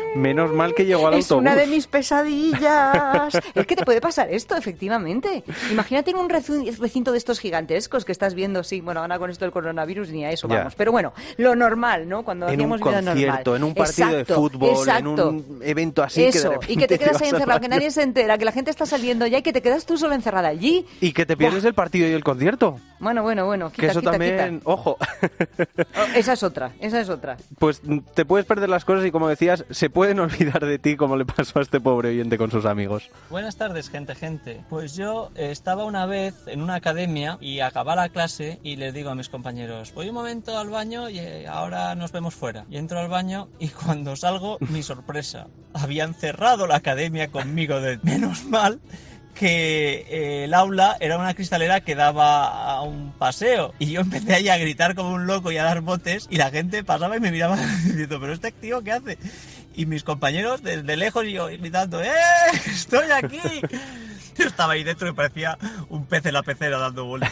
Menos mal que llegó al es autobús. Es una de mis pesadillas. Es que te puede pasar esto, efectivamente. Imagínate en un recinto de estos gigantescos que estás viendo, sí, bueno, ahora con esto del coronavirus ni a eso ya. vamos. Pero bueno, lo normal, ¿no? Cuando en hacíamos un vida normal. En un concierto, en un partido exacto, de fútbol, exacto. en un evento así. Eso, que de repente y que te quedas te ahí encerrado, que nadie se entera, que la gente está saliendo ya y que te quedas tú solo encerrada allí. Y que te pierdes Buah. el partido y el concierto. Bueno, bueno, bueno. Quita, que eso quita, también, quita. ojo. Oh, esa es otra, esa es otra. Pues te puedes perder las cosas y, como decías, se pueden olvidar de ti, como le pasó a este pobre oyente con sus amigos. Buenas tardes, gente, gente. Pues yo eh, estaba una vez en una academia y acababa la clase y les digo a mis compañeros, voy un momento al baño y eh, ahora nos vemos fuera. Y entro al baño y cuando salgo, mi sorpresa, habían cerrado la academia conmigo de menos mal que eh, el aula era una cristalera que daba a un paseo y yo empecé ahí a gritar como un loco y a dar botes y la gente pasaba y me miraba diciendo, pero este tío ¿qué hace? Y mis compañeros desde lejos y yo gritando, ¡eh! ¡Estoy aquí! Yo estaba ahí dentro y parecía un pez en la pecera dando vueltas.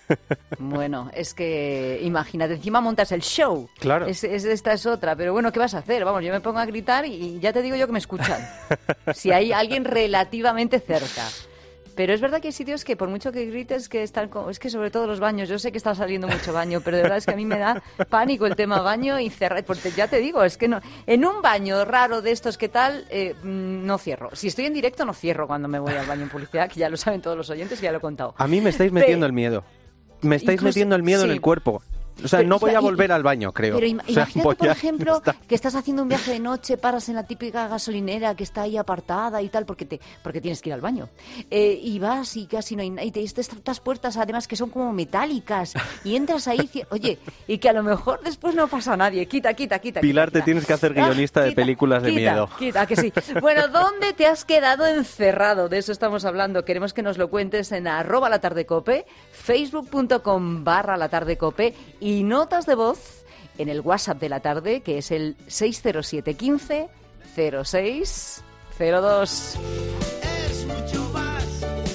Bueno, es que imagínate, encima montas el show. Claro. Es, es, esta es otra, pero bueno, ¿qué vas a hacer? Vamos, yo me pongo a gritar y ya te digo yo que me escuchan. Si hay alguien relativamente cerca. Pero es verdad que hay sitios que por mucho que grites que están como, es que sobre todo los baños, yo sé que está saliendo mucho baño, pero de verdad es que a mí me da pánico el tema baño y cerrar, porque ya te digo, es que no, en un baño raro de estos que tal, eh, no cierro. Si estoy en directo no cierro cuando me voy al baño en publicidad, que ya lo saben todos los oyentes, que ya lo he contado. A mí me estáis metiendo el miedo. Me estáis Incluso, metiendo el miedo sí. en el cuerpo. O sea, Pero, no voy o sea, a volver y, al baño, creo. Pero im- o sea, imagínate, por a... ejemplo, está... que estás haciendo un viaje de noche, paras en la típica gasolinera que está ahí apartada y tal, porque te porque tienes que ir al baño. Eh, y vas y casi no hay nada. Y te, estas puertas, además, que son como metálicas. Y entras ahí, oye, y que a lo mejor después no pasa a nadie. Quita, quita, quita. Pilar, quita, te tienes que hacer guionista ah, de quita, películas de quita, miedo. Quita, que sí. Bueno, ¿dónde te has quedado encerrado? De eso estamos hablando. Queremos que nos lo cuentes en arroba la tarde cope, facebook.com barra la tarde cope y notas de voz en el WhatsApp de la tarde, que es el seis cero siete uno cinco cero seis cero dos. Es mucho más,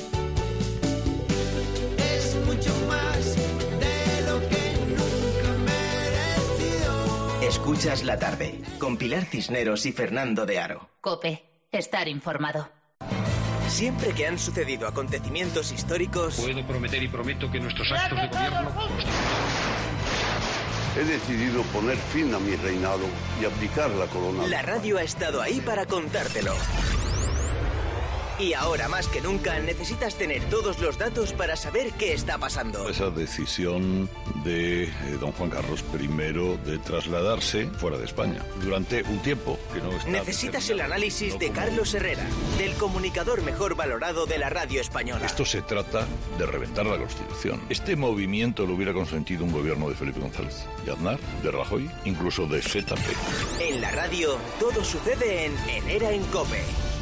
es mucho más de lo que nunca he merecido. Escuchas La Tarde, con Pilar Cisneros y Fernando de Aro. COPE, estar informado. Siempre que han sucedido acontecimientos históricos... Puedo prometer y prometo que nuestros actos de gobierno... He decidido poner fin a mi reinado y abdicar la corona. La radio ha estado ahí para contártelo. Y ahora más que nunca necesitas tener todos los datos para saber qué está pasando. Esa decisión de eh, don Juan Carlos primero de trasladarse fuera de España durante un tiempo que no está... Necesitas el análisis de Carlos Herrera, del comunicador mejor valorado de la radio española. Esto se trata de reventar la Constitución. Este movimiento lo hubiera consentido un gobierno de Felipe González, de Aznar, de Rajoy, incluso de Z P. En la radio, todo sucede en Herrera en COPE.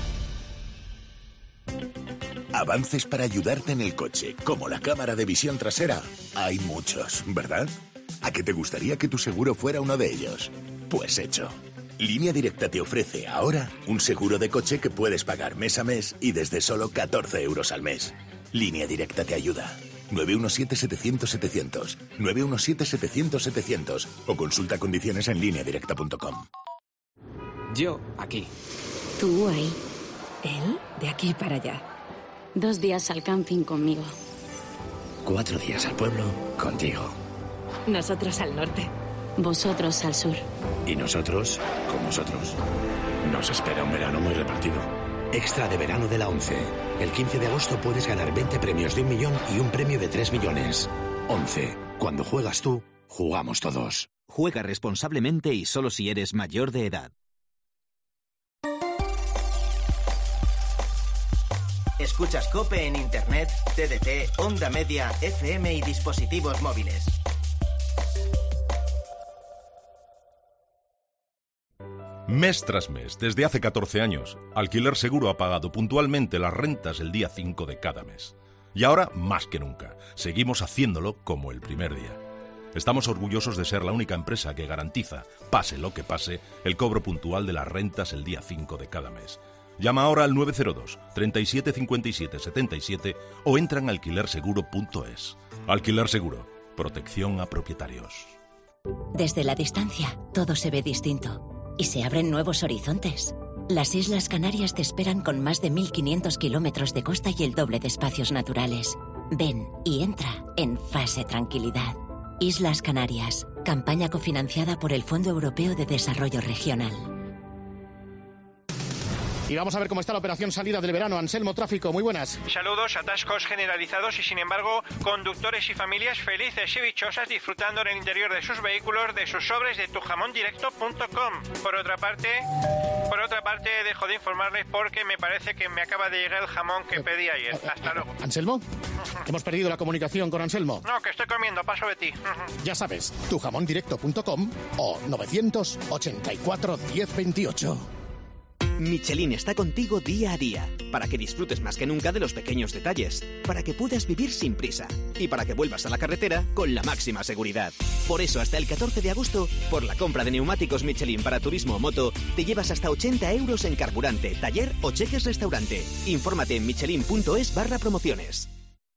Avances para ayudarte en el coche, como la cámara de visión trasera, hay muchos, ¿verdad? ¿A qué te gustaría que tu seguro fuera uno de ellos? Pues hecho. Línea Directa te ofrece ahora un seguro de coche que puedes pagar mes a mes y desde solo catorce euros al mes. Línea Directa te ayuda. nueve uno siete setecientos setecientos, nueve uno siete setecientos setecientos o consulta condiciones en línea directa punto com. Yo aquí. Tú ahí. Él de aquí para allá. Dos días al camping conmigo. Cuatro días al pueblo contigo. Nosotros al norte. Vosotros al sur. Y nosotros con vosotros. Nos espera un verano muy repartido. Extra de verano de la ONCE. El quince de agosto puedes ganar veinte premios de un millón y un premio de tres millones. ONCE. Cuando juegas tú, jugamos todos. Juega responsablemente y solo si eres mayor de edad. Escuchas COPE en Internet, T D T, Onda Media, F M y dispositivos móviles. Mes tras mes, desde hace catorce años, Alquiler Seguro ha pagado puntualmente las rentas el día cinco de cada mes. Y ahora, más que nunca, seguimos haciéndolo como el primer día. Estamos orgullosos de ser la única empresa que garantiza, pase lo que pase, el cobro puntual de las rentas el día cinco de cada mes. Llama ahora al nueve cero dos, treinta y siete cincuenta y siete setenta y siete o entra en alquiler seguro punto es. Alquiler Seguro. Protección a propietarios. Desde la distancia, todo se ve distinto. y se abren nuevos horizontes. Las Islas Canarias te esperan con más de mil quinientos kilómetros de costa y el doble de espacios naturales. Ven y entra en fase tranquilidad. Islas Canarias, campaña cofinanciada por el Fondo Europeo de Desarrollo Regional. Y vamos a ver cómo está la operación salida del verano. Anselmo, tráfico, muy buenas. Saludos, atascos generalizados y sin embargo conductores y familias felices y dichosas disfrutando en el interior de sus vehículos de sus sobres de tu jamón directo punto com. Por otra parte, por otra parte dejo de informarles porque me parece que me acaba de llegar el jamón que pedí ayer. Hasta luego. ¿Anselmo? Hemos perdido la comunicación con Anselmo. No, que estoy comiendo, paso de ti. Ya sabes, tu jamón directo punto com o novecientos ochenta y cuatro diez veintiocho. Michelin está contigo día a día, para que disfrutes más que nunca de los pequeños detalles, para que puedas vivir sin prisa y para que vuelvas a la carretera con la máxima seguridad. Por eso, hasta el catorce de agosto, por la compra de neumáticos Michelin para turismo o moto, te llevas hasta ochenta euros en carburante, taller o cheques restaurante. Infórmate en michelin punto es barra promociones.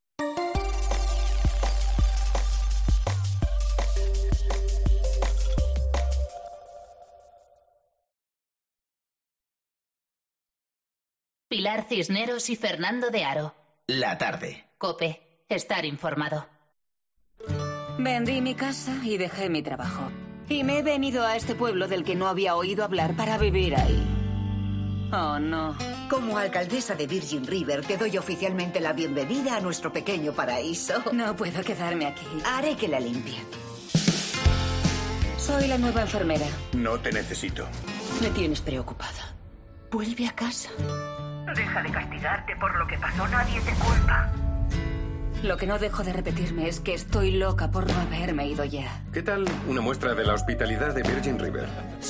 Pilar Cisneros y Fernando de Aro. La tarde. COPE. Estar informado. Vendí mi casa y dejé mi trabajo. Y me he venido a este pueblo del que no había oído hablar para vivir ahí. Oh, no. Como alcaldesa de Virgin River, te doy oficialmente la bienvenida a nuestro pequeño paraíso. No puedo quedarme aquí. Haré que la limpie. Soy la nueva enfermera. No te necesito. Me tienes preocupada. Vuelve a casa. Deja de castigarte por lo que pasó, nadie te culpa. Lo que no dejo de repetirme es que estoy loca por no haberme ido ya. ¿Qué tal una muestra de la hospitalidad de Virgin River?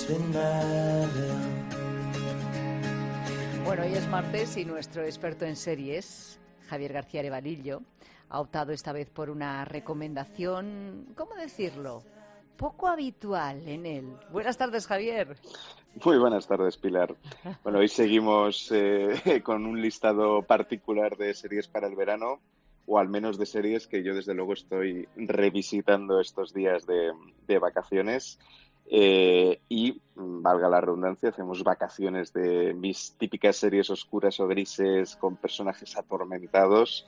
Bueno, hoy es martes y nuestro experto en series, Javier García Arevalillo, ha optado esta vez por una recomendación, ¿cómo decirlo?, poco habitual en él. Buenas tardes, Javier. Muy buenas tardes, Pilar. Bueno, hoy seguimos eh, con un listado particular de series para el verano, o al menos de series que yo desde luego estoy revisitando estos días de, de vacaciones. Eh, y, valga la redundancia, hacemos vacaciones de mis típicas series oscuras o grises con personajes atormentados,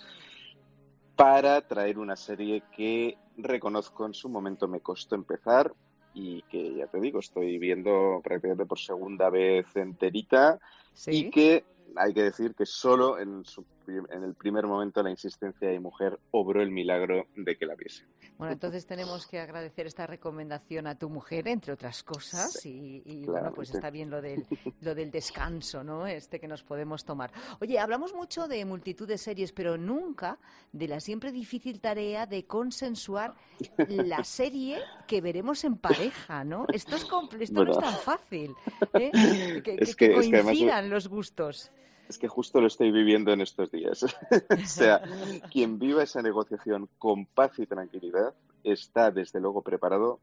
para traer una serie que reconozco en su momento me costó empezar y que, ya te digo, estoy viendo prácticamente por segunda vez enterita. ¿Sí? Y que hay que decir que solo en, su, en el primer momento la insistencia de mi mujer obró el milagro de que la viese. Bueno, entonces tenemos que agradecer esta recomendación a tu mujer, entre otras cosas, sí, y, y bueno, pues está bien lo del, lo del descanso, ¿no?, este que nos podemos tomar. Oye, hablamos mucho de multitud de series, pero nunca de la siempre difícil tarea de consensuar la serie que veremos en pareja, ¿no? Esto, es compl- esto bueno. no es tan fácil, ¿eh? Que, es que, que, que coincidan es que además... los gustos. Es que justo lo estoy viviendo en estos días. O sea, quien viva esa negociación con paz y tranquilidad está, desde luego, preparado,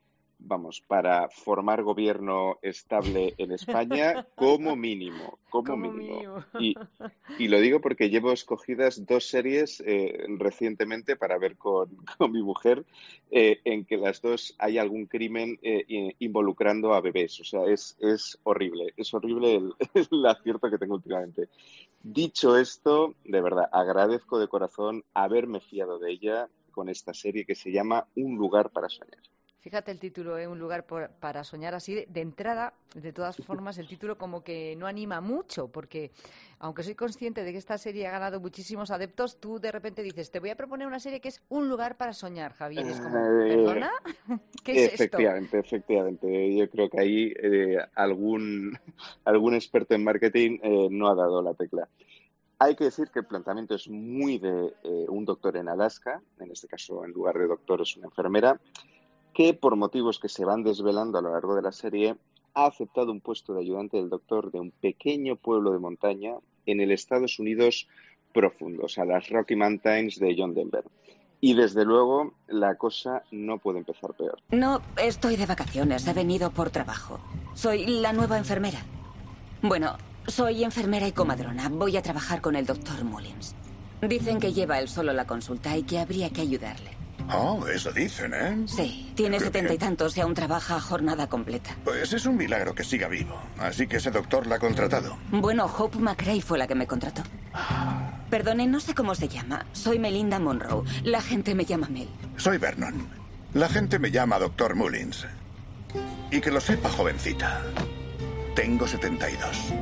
vamos, para formar gobierno estable en España como mínimo, como, como mínimo. Y, y lo digo porque llevo escogidas dos series eh, recientemente para ver con, con mi mujer, eh, en que las dos hay algún crimen eh, involucrando a bebés. O sea, es, es horrible, es horrible el, el acierto que tengo últimamente. Dicho esto, de verdad, agradezco de corazón haberme fiado de ella con esta serie que se llama Un lugar para soñar. Fíjate el título, ¿eh? Un lugar por, para soñar así. De, de entrada, de todas formas, el título como que no anima mucho, porque aunque soy consciente de que esta serie ha ganado muchísimos adeptos, tú de repente dices, te voy a proponer una serie que es Un lugar para soñar, Javier. Es como, ¿perdona? ¿Qué es efectivamente, esto? Efectivamente, efectivamente. Yo creo que ahí eh, algún, algún experto en marketing eh, no ha dado la tecla. Hay que decir que el planteamiento es muy de eh, un doctor en Alaska, en este caso en lugar de doctor es una enfermera, que por motivos que se van desvelando a lo largo de la serie ha aceptado un puesto de ayudante del doctor de un pequeño pueblo de montaña en el Estados Unidos profundo, o sea, las Rocky Mountains de John Denver. Y desde luego la cosa no puede empezar peor. No, estoy de vacaciones, he venido por trabajo. Soy la nueva enfermera. Bueno, soy enfermera y comadrona. Voy a trabajar con el doctor Mullins. Dicen que lleva él solo la consulta y que habría que ayudarle. Oh, eso dicen, ¿eh? Sí, tiene Qué setenta y bien. tantos y aún trabaja a jornada completa. Pues es un milagro que siga vivo. Así que ese doctor la ha contratado. Bueno, Hope McRae fue la que me contrató. Perdone, no sé cómo se llama. Soy Melinda Monroe. La gente me llama Mel. Soy Vernon. La gente me llama doctor Mullins. Y que lo sepa, jovencita. Tengo setenta y dos.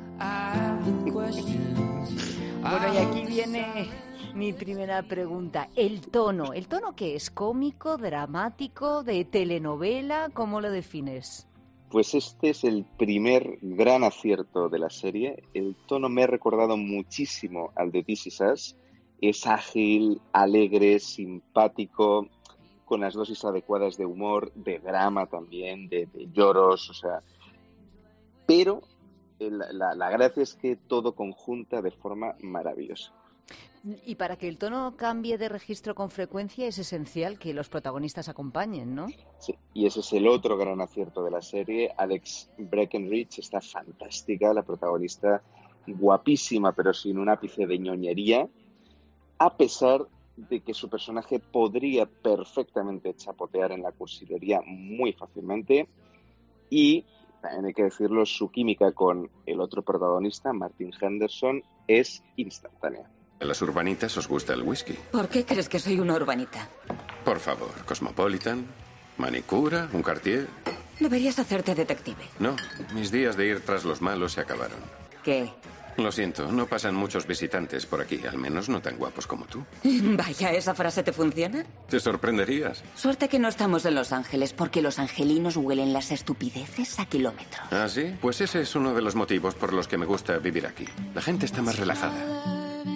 Bueno, y aquí viene mi primera pregunta. El tono. ¿El tono qué es? ¿Cómico, dramático, de telenovela? ¿Cómo lo defines? Pues este es el primer gran acierto de la serie. El tono me ha recordado muchísimo al de This Is Us. Es ágil, alegre, simpático, con las dosis adecuadas de humor, de drama también, de, de lloros, o sea... Pero el- la, la gracia es que todo conjunta de forma maravillosa. Y para que el tono cambie de registro con frecuencia es esencial que los protagonistas acompañen, ¿no? Sí, y ese es el otro gran acierto de la serie. Alex Breckenridge está fantástica, la protagonista guapísima, pero sin un ápice de ñoñería, a pesar de que su personaje podría perfectamente chapotear en la cursilería muy fácilmente. Y también hay que decirlo, su química con el otro protagonista, Martin Henderson, es instantánea. ¿A las urbanitas os gusta el whisky? ¿Por qué crees que soy una urbanita? Por favor, Cosmopolitan, Manicura, un Cartier. Deberías hacerte detective. No, mis días de ir tras los malos se acabaron. ¿Qué? Lo siento, no pasan muchos visitantes por aquí, al menos no tan guapos como tú. Vaya, ¿esa frase te funciona? Te sorprenderías. Suerte que no estamos en Los Ángeles, porque los angelinos huelen las estupideces a kilómetros. ¿Ah, sí? Pues ese es uno de los motivos por los que me gusta vivir aquí. La gente está más relajada.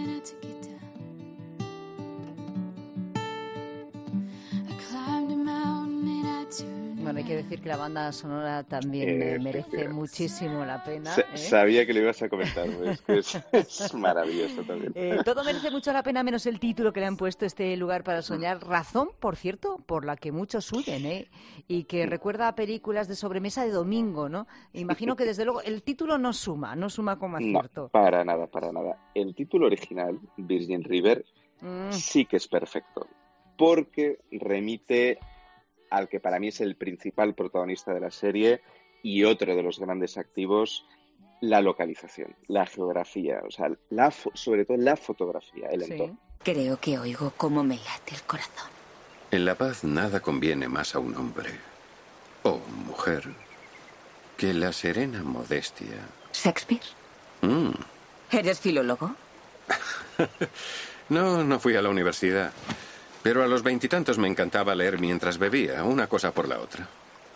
Bueno, hay que decir que la banda sonora también eh, Eh, merece efectivamente. muchísimo la pena. Sa- ¿eh? Sabía que lo ibas a comentar, es, que es, es maravilloso también. Eh, todo merece mucho la pena, menos el título que le han puesto, este lugar para soñar. Razón, por cierto, por la que muchos huyen, ¿eh? Y que recuerda a películas de sobremesa de domingo, ¿no? Imagino que desde luego el título no suma, no suma como No, acierto. para nada, para nada. El título original, Virgin River, Mm. sí que es perfecto, porque remite al que para mí es el principal protagonista de la serie y otro de los grandes activos, la localización, la geografía, o sea, la fo- sobre todo la fotografía, el entorno. Creo que oigo cómo me late el corazón. En la paz nada conviene más a un hombre o mujer que la serena modestia. ¿Shakespeare? Mm. ¿Eres filólogo? No, no fui a la universidad. Pero a los veintitantos me encantaba leer mientras bebía, una cosa por la otra.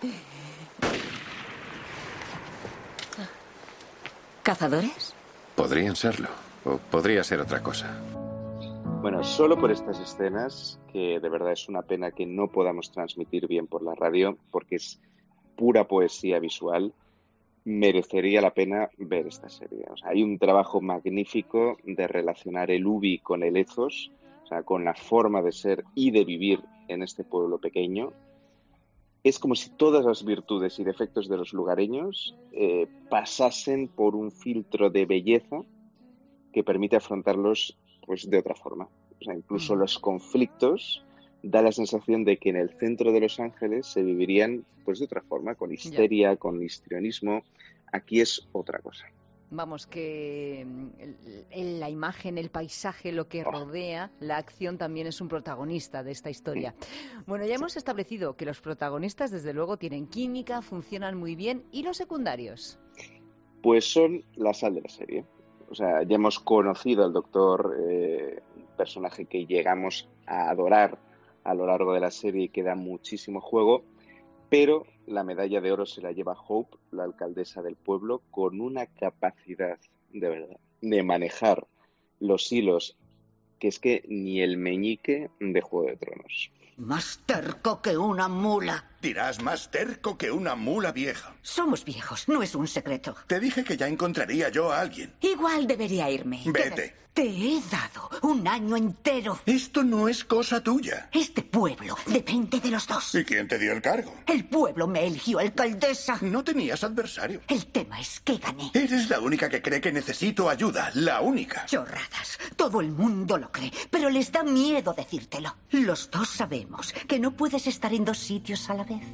¿Cazadores? Podrían serlo, o podría ser otra cosa. Bueno, solo por estas escenas, que de verdad es una pena que no podamos transmitir bien por la radio, porque es pura poesía visual, merecería la pena ver esta serie. O sea, hay un trabajo magnífico de relacionar el ubi con el ethos, o sea, con la forma de ser y de vivir en este pueblo pequeño. Es como si todas las virtudes y defectos de los lugareños eh, pasasen por un filtro de belleza que permite afrontarlos pues, de otra forma. O sea, incluso los conflictos da la sensación de que en el centro de Los Ángeles se vivirían pues, de otra forma, con histeria, con histrionismo. Aquí es otra cosa. Vamos, que mm, el- el- la imagen, el paisaje, lo que rodea, la acción también es un protagonista de esta historia. Bueno, ya hemos establecido que los protagonistas, desde luego, tienen química, funcionan muy bien. ¿Y los secundarios? Pues son la sal de la serie. O sea, ya hemos conocido al doctor, eh, un personaje que llegamos a adorar a lo largo de la serie y que da muchísimo juego, pero la medalla de oro se la lleva Hope, la alcaldesa del pueblo, con una capacidad, de verdad, de manejar los hilos que es que ni el meñique de Juego de Tronos. Más terco que una mula. Dirás más terco que una mula vieja. Somos viejos, no es un secreto. Te dije que ya encontraría yo a alguien. Igual debería irme. Vete. Te he dado un año entero. Esto no es cosa tuya. Este pueblo depende de los dos. ¿Y quién te dio el cargo? El pueblo me eligió alcaldesa. No tenías adversario. El tema es que gané. Eres la única que cree que necesito ayuda. La única. Chorradas. Todo el mundo lo cree, pero les da miedo decírtelo. Los dos sabemos que no puedes estar en dos sitios a la vez.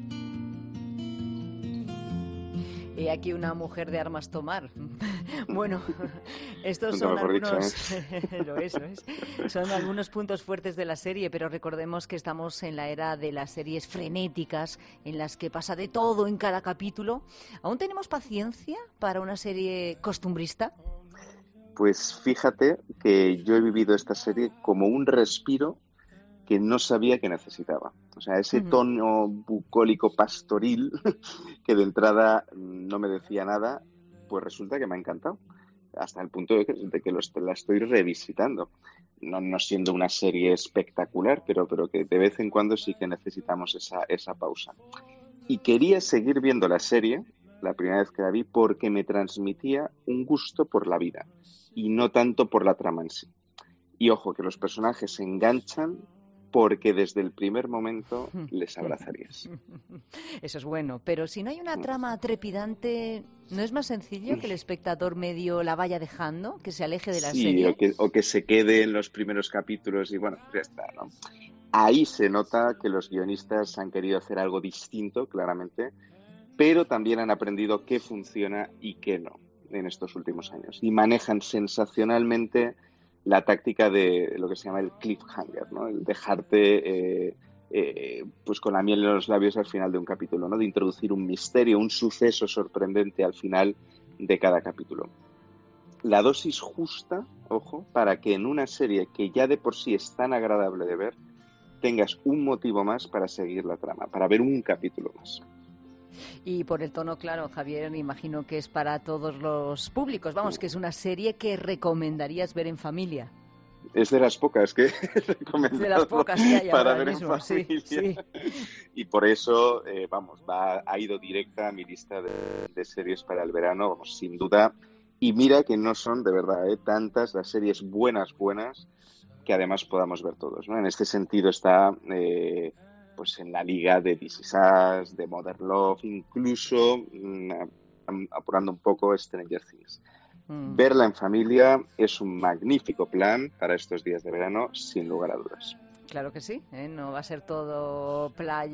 He aquí una mujer de armas tomar. Bueno, estos Nunca son mejor dicho, algunos, ¿eh? lo es, lo es. Son algunos puntos fuertes de la serie, pero recordemos que estamos en la era de las series frenéticas, en las que pasa de todo en cada capítulo. ¿Aún tenemos paciencia para una serie costumbrista? Pues fíjate que yo he vivido esta serie como un respiro que no sabía que necesitaba. O sea, ese Ujú. tono bucólico pastoril que de entrada no me decía nada, pues resulta que me ha encantado. Hasta el punto de que, de que lo est- la estoy revisitando. No, no siendo una serie espectacular, pero, pero que de vez en cuando sí que necesitamos esa, esa pausa. Y quería seguir viendo la serie, la primera vez que la vi, porque me transmitía un gusto por la vida y no tanto por la trama en sí. Y ojo, que los personajes se enganchan porque desde el primer momento les abrazarías. Eso es bueno, pero si no hay una trama trepidante, ¿no es más sencillo que el espectador medio la vaya dejando, que se aleje de la Sí, serie? o que, o que se quede en los primeros capítulos y bueno, ya está, ¿no? Ahí se nota que los guionistas han querido hacer algo distinto, claramente, pero también han aprendido qué funciona y qué no en estos últimos años. Y manejan sensacionalmente la táctica de lo que se llama el cliffhanger, ¿no? El dejarte eh, eh, pues con la miel en los labios al final de un capítulo, ¿no? De introducir un misterio, un suceso sorprendente al final de cada capítulo. La dosis justa, ojo, para que en una serie que ya de por sí es tan agradable de ver, tengas un motivo más para seguir la trama, para ver un capítulo más. Y por el tono, claro, Javier, me imagino que es para todos los públicos. Vamos, que es una serie que recomendarías ver en familia. Es de las pocas que he recomendado De las pocas que hay para ahora ver mismo, en sí, familia. Y por eso, eh, vamos, va, ha ido directa a mi lista de, de series para el verano, vamos, sin duda. Y mira que no son, de verdad, eh, tantas las series buenas, buenas, que además podamos ver todos, ¿no? En este sentido está... Eh, pues en la liga de This Is Us, de Modern Love, incluso mm, apurando un poco Stranger Things. Mm. Verla en familia es un magnífico plan para estos días de verano, sin lugar a dudas. Claro que sí, ¿eh? No va a ser todo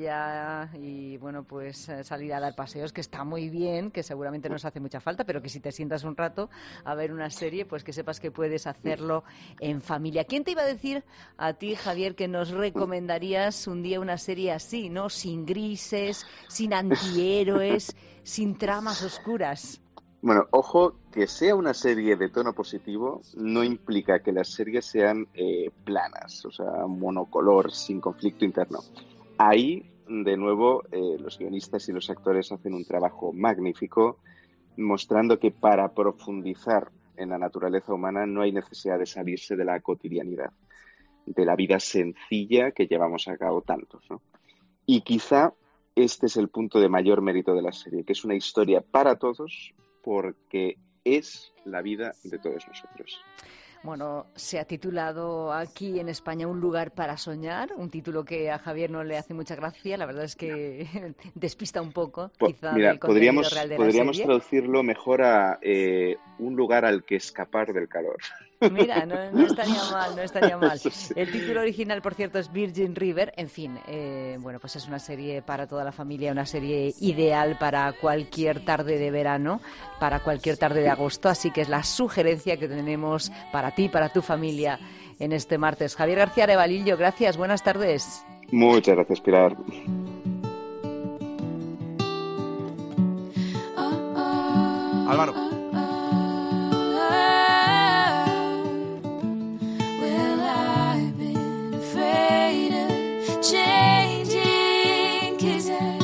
playa y, bueno, pues eh, salir a dar paseos, que está muy bien, que seguramente nos hace mucha falta, pero que si te sientas un rato a ver una serie, pues que sepas que puedes hacerlo en familia. ¿Quién te iba a decir a ti, Javier, que nos recomendarías un día una serie así, ¿no? Sin grises, sin antihéroes, sin tramas oscuras. Bueno, ojo, que sea una serie de tono positivo no implica que las series sean eh, planas, o sea, monocolor, sin conflicto interno. Ahí, de nuevo, eh, los guionistas y los actores hacen un trabajo magnífico, mostrando que para profundizar en la naturaleza humana no hay necesidad de salirse de la cotidianidad, de la vida sencilla que llevamos a cabo tantos, ¿no? Y quizá este es el punto de mayor mérito de la serie, que es una historia para todos, porque es la vida de todos nosotros. Bueno, se ha titulado aquí en España Un lugar para soñar, un título que a Javier no le hace mucha gracia, la verdad es que despista un poco, Po- quizá, Mira, del contenido podríamos, real de podríamos la serie. traducirlo mejor a eh, un lugar al que escapar del calor. Mira, no, no estaría mal, no estaría mal. Eso sí. El título original, por cierto, es Virgin River. En fin, eh, bueno, pues es una serie para toda la familia, una serie ideal para cualquier tarde de verano, para cualquier tarde de agosto. Así que es la sugerencia que tenemos para ti, para tu familia, en este martes. Javier García Arevalillo, gracias, buenas tardes. Muchas gracias, Pilar. Álvaro. Well, I've been afraid of changing, 'cause I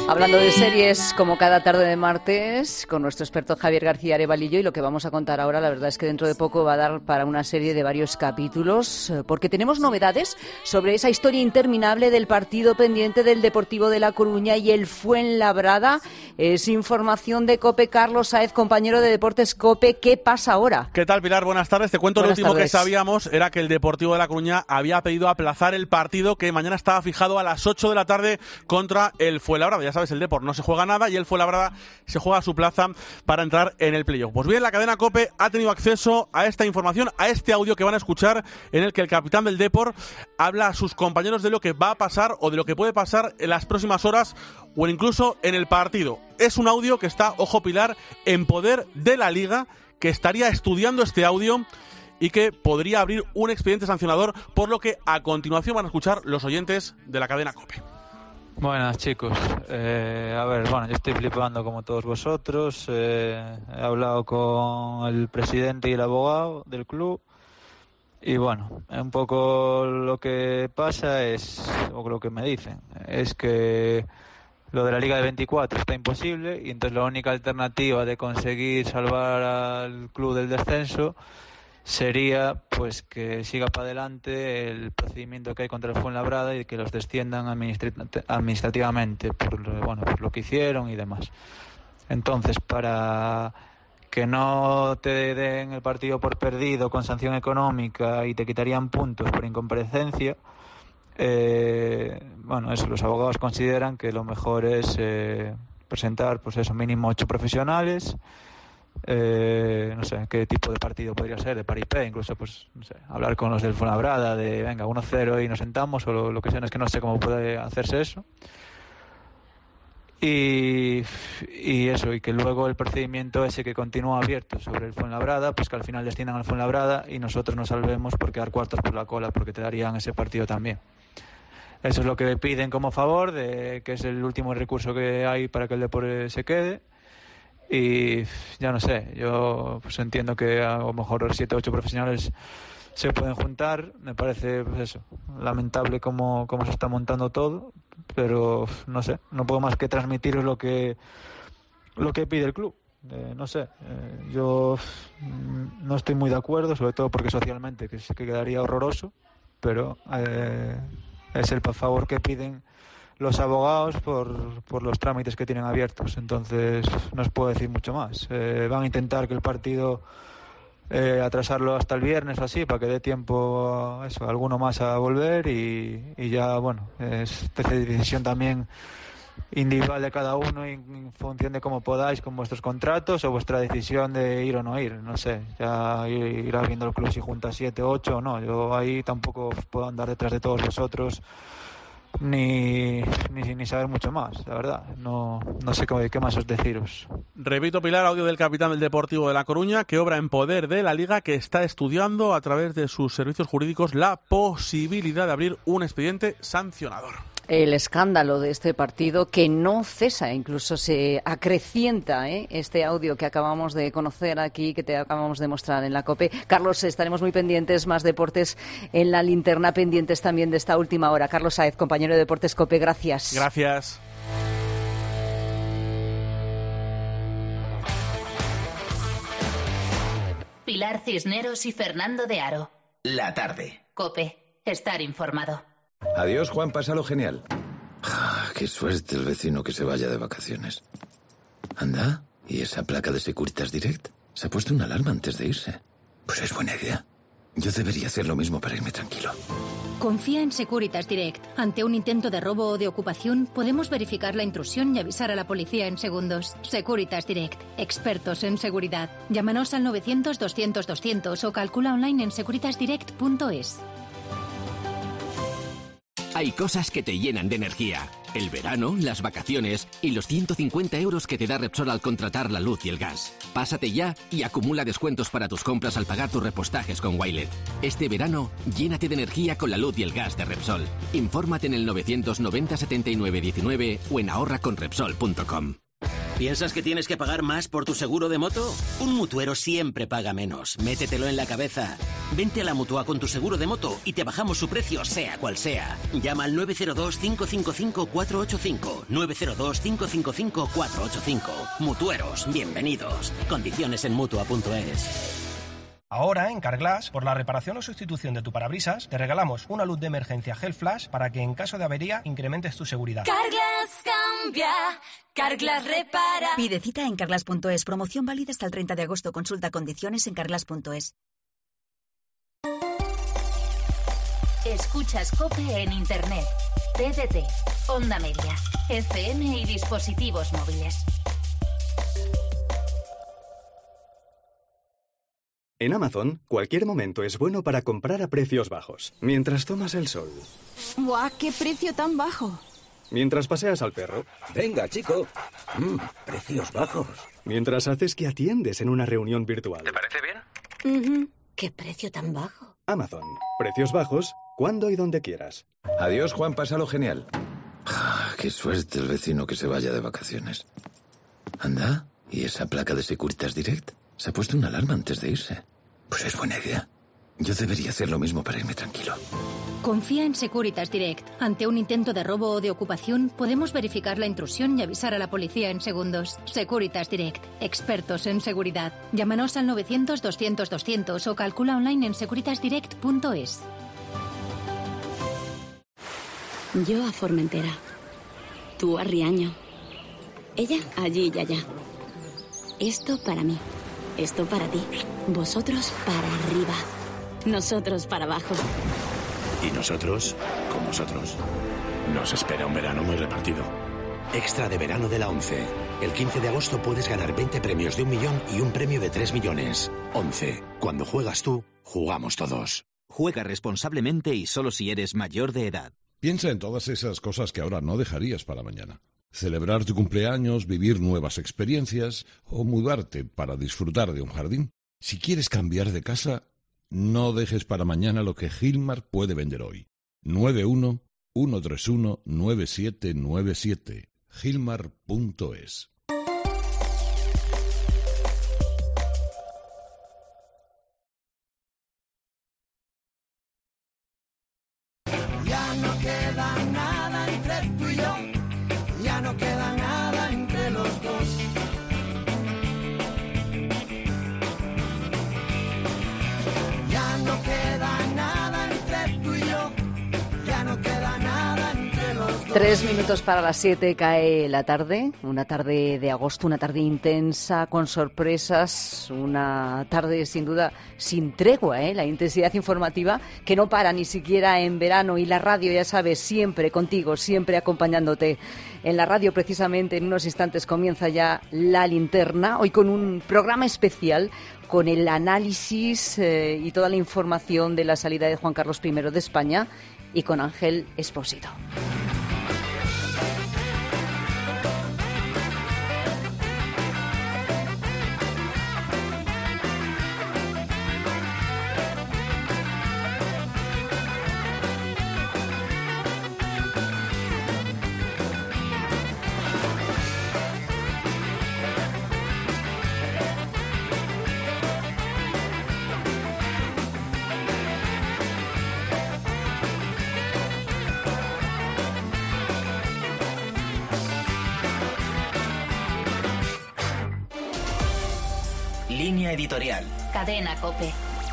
Hablando de series, como cada tarde de martes, con nuestro experto Javier García Arevalillo, y lo que vamos a contar ahora, la verdad es que dentro de poco va a dar para una serie de varios capítulos, porque tenemos novedades sobre esa historia interminable del partido pendiente del Deportivo de La Coruña y el Fuenlabrada. Es información de COPE. Carlos Sáez, compañero de Deportes COPE, ¿qué pasa ahora? ¿Qué tal, Pilar? Buenas tardes. Te cuento. Buenas lo último tardes. que sabíamos era que el Deportivo de La Coruña había pedido aplazar el partido que mañana estaba fijado a las ocho de la tarde contra el Fuenlabrada. Ya sabes, el Depor no se juega nada y el Fuenlabrada se juega su plaza para entrar en el playoff. Pues bien, la cadena COPE ha tenido acceso a esta información, a este audio que van a escuchar, en el que el capitán del Depor habla a sus compañeros de lo que va a pasar o de lo que puede pasar en las próximas horas o incluso en el partido. Es un audio que está, ojo Pilar, en poder de la Liga, que estaría estudiando este audio y que podría abrir un expediente sancionador, por lo que a continuación van a escuchar los oyentes de la cadena COPE. Buenas, chicos. Eh, a ver, bueno, yo estoy flipando como todos vosotros. Eh, he hablado con el presidente y el abogado del club y bueno, un poco lo que pasa es, o lo que me dicen, es que lo de la Liga de veinticuatro está imposible y entonces la única alternativa de conseguir salvar al club del descenso sería pues que siga para adelante el procedimiento que hay contra el Fuenlabrada y que los desciendan administrat- administrativamente por, bueno, por lo que hicieron y demás. Entonces, para que no te den el partido por perdido con sanción económica y te quitarían puntos por incomparecencia, eh, bueno, eso, los abogados consideran que lo mejor es eh, presentar, pues eso, mínimo ocho profesionales. Eh, no sé qué tipo de partido podría ser, de paripé, incluso pues no sé, hablar con los del Fuenlabrada de venga, uno cero y nos sentamos o lo, lo que sea, es que no sé cómo puede hacerse eso y, y eso, y que luego el procedimiento ese que continúa abierto sobre el Fuenlabrada, pues que al final destinan al Fuenlabrada y nosotros nos salvemos por quedar cuartos por la cola, porque te darían ese partido también. Eso es lo que piden como favor, de que es el último recurso que hay para que el deporte se quede. Y ya no sé, yo pues entiendo que a lo mejor siete o ocho profesionales se pueden juntar. Me parece pues eso, lamentable cómo, cómo se está montando todo, pero no sé, no puedo más que transmitiros lo que lo que pide el club. Eh, no sé, eh, yo mm, no estoy muy de acuerdo, sobre todo porque socialmente que, que quedaría horroroso, pero eh, es el favor que piden los abogados por, por los trámites que tienen abiertos. Entonces no os puedo decir mucho más. Eh, van a intentar que el partido eh, atrasarlo hasta el viernes o así, para que dé tiempo a eso, a alguno más a volver y, y ya, bueno, es decisión también individual de cada uno en función de cómo podáis con vuestros contratos o vuestra decisión de ir o no ir. No sé, ya irá viendo el club si junta siete, ocho o no. Yo ahí tampoco puedo andar detrás de todos vosotros Ni, ni, ni saber mucho más, la verdad. No, no sé qué, qué más os deciros. Repito, Pilar, audio del capitán del Deportivo de La Coruña, que obra en poder de la Liga, que está estudiando a través de sus servicios jurídicos la posibilidad de abrir un expediente sancionador. El escándalo de este partido que no cesa, incluso se acrecienta, ¿eh? Este audio que acabamos de conocer aquí, que te acabamos de mostrar en la COPE. Carlos, estaremos muy pendientes, más deportes en la linterna, pendientes también de esta última hora. Carlos Sáez, compañero de Deportes COPE, gracias. Gracias. Pilar Cisneros y Fernando de Aro. La tarde. COPE. Estar informado. Adiós, Juan, pásalo genial. Ah, qué suerte el vecino que se vaya de vacaciones. Anda, ¿y esa placa de Securitas Direct? Se ha puesto una alarma antes de irse. Pues es buena idea. Yo debería hacer lo mismo para irme tranquilo. Confía en Securitas Direct. Ante un intento de robo o de ocupación, podemos verificar la intrusión y avisar a la policía en segundos. Securitas Direct. Expertos en seguridad. Llámanos al novecientos, doscientos, doscientos o calcula online en securitas direct punto es. Hay cosas que te llenan de energía. El verano, las vacaciones y los ciento cincuenta euros que te da Repsol al contratar la luz y el gas. Pásate ya y acumula descuentos para tus compras al pagar tus repostajes con Wilet. Este verano, llénate de energía con la luz y el gas de Repsol. Infórmate en el novecientos noventa, setenta y nueve, diecinueve o en ahorra con repsol punto com. ¿Piensas que tienes que pagar más por tu seguro de moto? Un mutuero siempre paga menos. Métetelo en la cabeza. Vente a la Mutua con tu seguro de moto y te bajamos su precio, sea cual sea. Llama al nueve cero dos, cinco cinco cinco, cuatro ocho cinco. nueve cero dos, cinco cinco cinco, cuatro ocho cinco. Mutueros, bienvenidos. Condiciones en mutua punto es. Ahora, en Carglass, por la reparación o sustitución de tu parabrisas, te regalamos una luz de emergencia Gel Flash para que en caso de avería incrementes tu seguridad. Carglass cambia, Carglass repara. Pide cita en carglass punto es. Promoción válida hasta el treinta de agosto. Consulta condiciones en carglass punto es. Escuchas COPE en Internet, T D T, Onda Media, F M y dispositivos móviles. En Amazon, cualquier momento es bueno para comprar a precios bajos. Mientras tomas el sol. ¡Buah, qué precio tan bajo! Mientras paseas al perro. Venga, chico. Mm, precios bajos. Mientras haces que atiendes en una reunión virtual. ¿Te parece bien? Uh-huh. ¡Qué precio tan bajo! Amazon. Precios bajos, cuando y donde quieras. Adiós, Juan, pásalo genial. Ah, qué suerte el vecino que se vaya de vacaciones. Anda, ¿y esa placa de Securitas Direct? Se ha puesto una alarma antes de irse. Pues es buena idea. Yo debería hacer lo mismo para irme tranquilo. Confía en Securitas Direct. Ante un intento de robo o de ocupación, podemos verificar la intrusión y avisar a la policía en segundos. Securitas Direct. Expertos en seguridad. Llámanos al novecientos, doscientos, doscientos o calcula online en securitas direct punto es. Yo a Formentera. Tú a Riaño. Ella allí y allá. Esto para mí. Esto para ti. Vosotros para arriba. Nosotros para abajo. Y nosotros, con vosotros. Nos espera un verano muy repartido. Extra de verano de la ONCE. El quince de agosto puedes ganar veinte premios de un millón y un premio de tres millones. ONCE. Cuando juegas tú, jugamos todos. Juega responsablemente y solo si eres mayor de edad. Piensa en todas esas cosas que ahora no dejarías para mañana. Celebrar tu cumpleaños, vivir nuevas experiencias o mudarte para disfrutar de un jardín. Si quieres cambiar de casa, no dejes para mañana lo que Gilmar puede vender hoy. nueve uno, uno tres uno, nueve siete nueve siete. Gilmar punto es. Ya no queda nada entre tú y yo. Ya no queda nada entre los dos. Ya no queda nada entre tú y yo. Ya no queda nada entre los dos. Tres minutos para las siete cae la tarde, una tarde de agosto, una tarde intensa, con sorpresas, una tarde sin duda sin tregua, ¿eh? La intensidad informativa que no para ni siquiera en verano, y la radio, ya sabes, siempre contigo, siempre acompañándote. En la radio, precisamente, en unos instantes comienza ya La Linterna, hoy con un programa especial con el análisis eh, y toda la información de la salida de Juan Carlos primero de España y con Ángel Expósito. Línea editorial. Cadena COPE.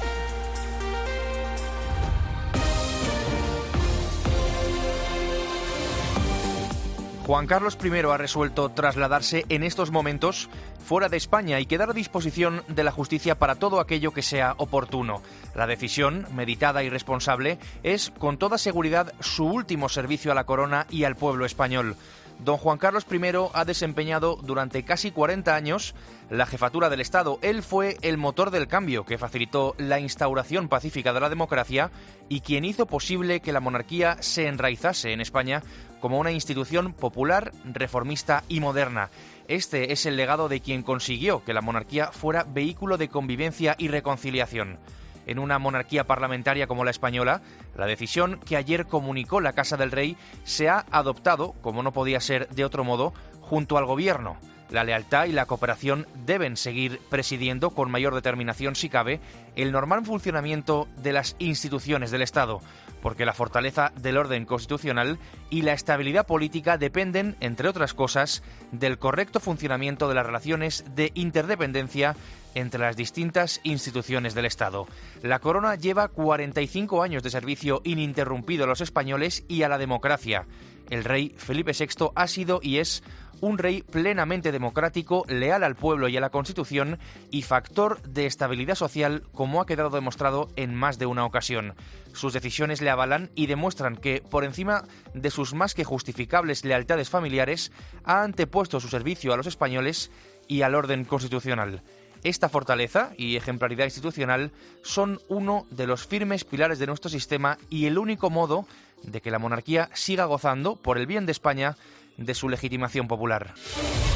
Juan Carlos primero ha resuelto trasladarse en estos momentos fuera de España y quedar a disposición de la justicia para todo aquello que sea oportuno. La decisión, meditada y responsable, es con toda seguridad su último servicio a la corona y al pueblo español. Don Juan Carlos primero ha desempeñado durante casi cuarenta años la jefatura del Estado. Él fue el motor del cambio que facilitó la instauración pacífica de la democracia y quien hizo posible que la monarquía se enraizase en España como una institución popular, reformista y moderna. Este es el legado de quien consiguió que la monarquía fuera vehículo de convivencia y reconciliación. En una monarquía parlamentaria como la española, la decisión que ayer comunicó la Casa del Rey se ha adoptado, como no podía ser de otro modo, junto al Gobierno. La lealtad y la cooperación deben seguir presidiendo con mayor determinación, si cabe, el normal funcionamiento de las instituciones del Estado, porque la fortaleza del orden constitucional y la estabilidad política dependen, entre otras cosas, del correcto funcionamiento de las relaciones de interdependencia entre las distintas instituciones del Estado. La corona lleva cuarenta y cinco años de servicio ininterrumpido a los españoles y a la democracia. El rey Felipe sexto ha sido y es un rey plenamente democrático, leal al pueblo y a la Constitución y factor de estabilidad social, como ha quedado demostrado en más de una ocasión. Sus decisiones le avalan y demuestran que, por encima de sus más que justificables lealtades familiares, ha antepuesto su servicio a los españoles y al orden constitucional. Esta fortaleza y ejemplaridad institucional son uno de los firmes pilares de nuestro sistema y el único modo de que la monarquía siga gozando, por el bien de España, de su legitimación popular.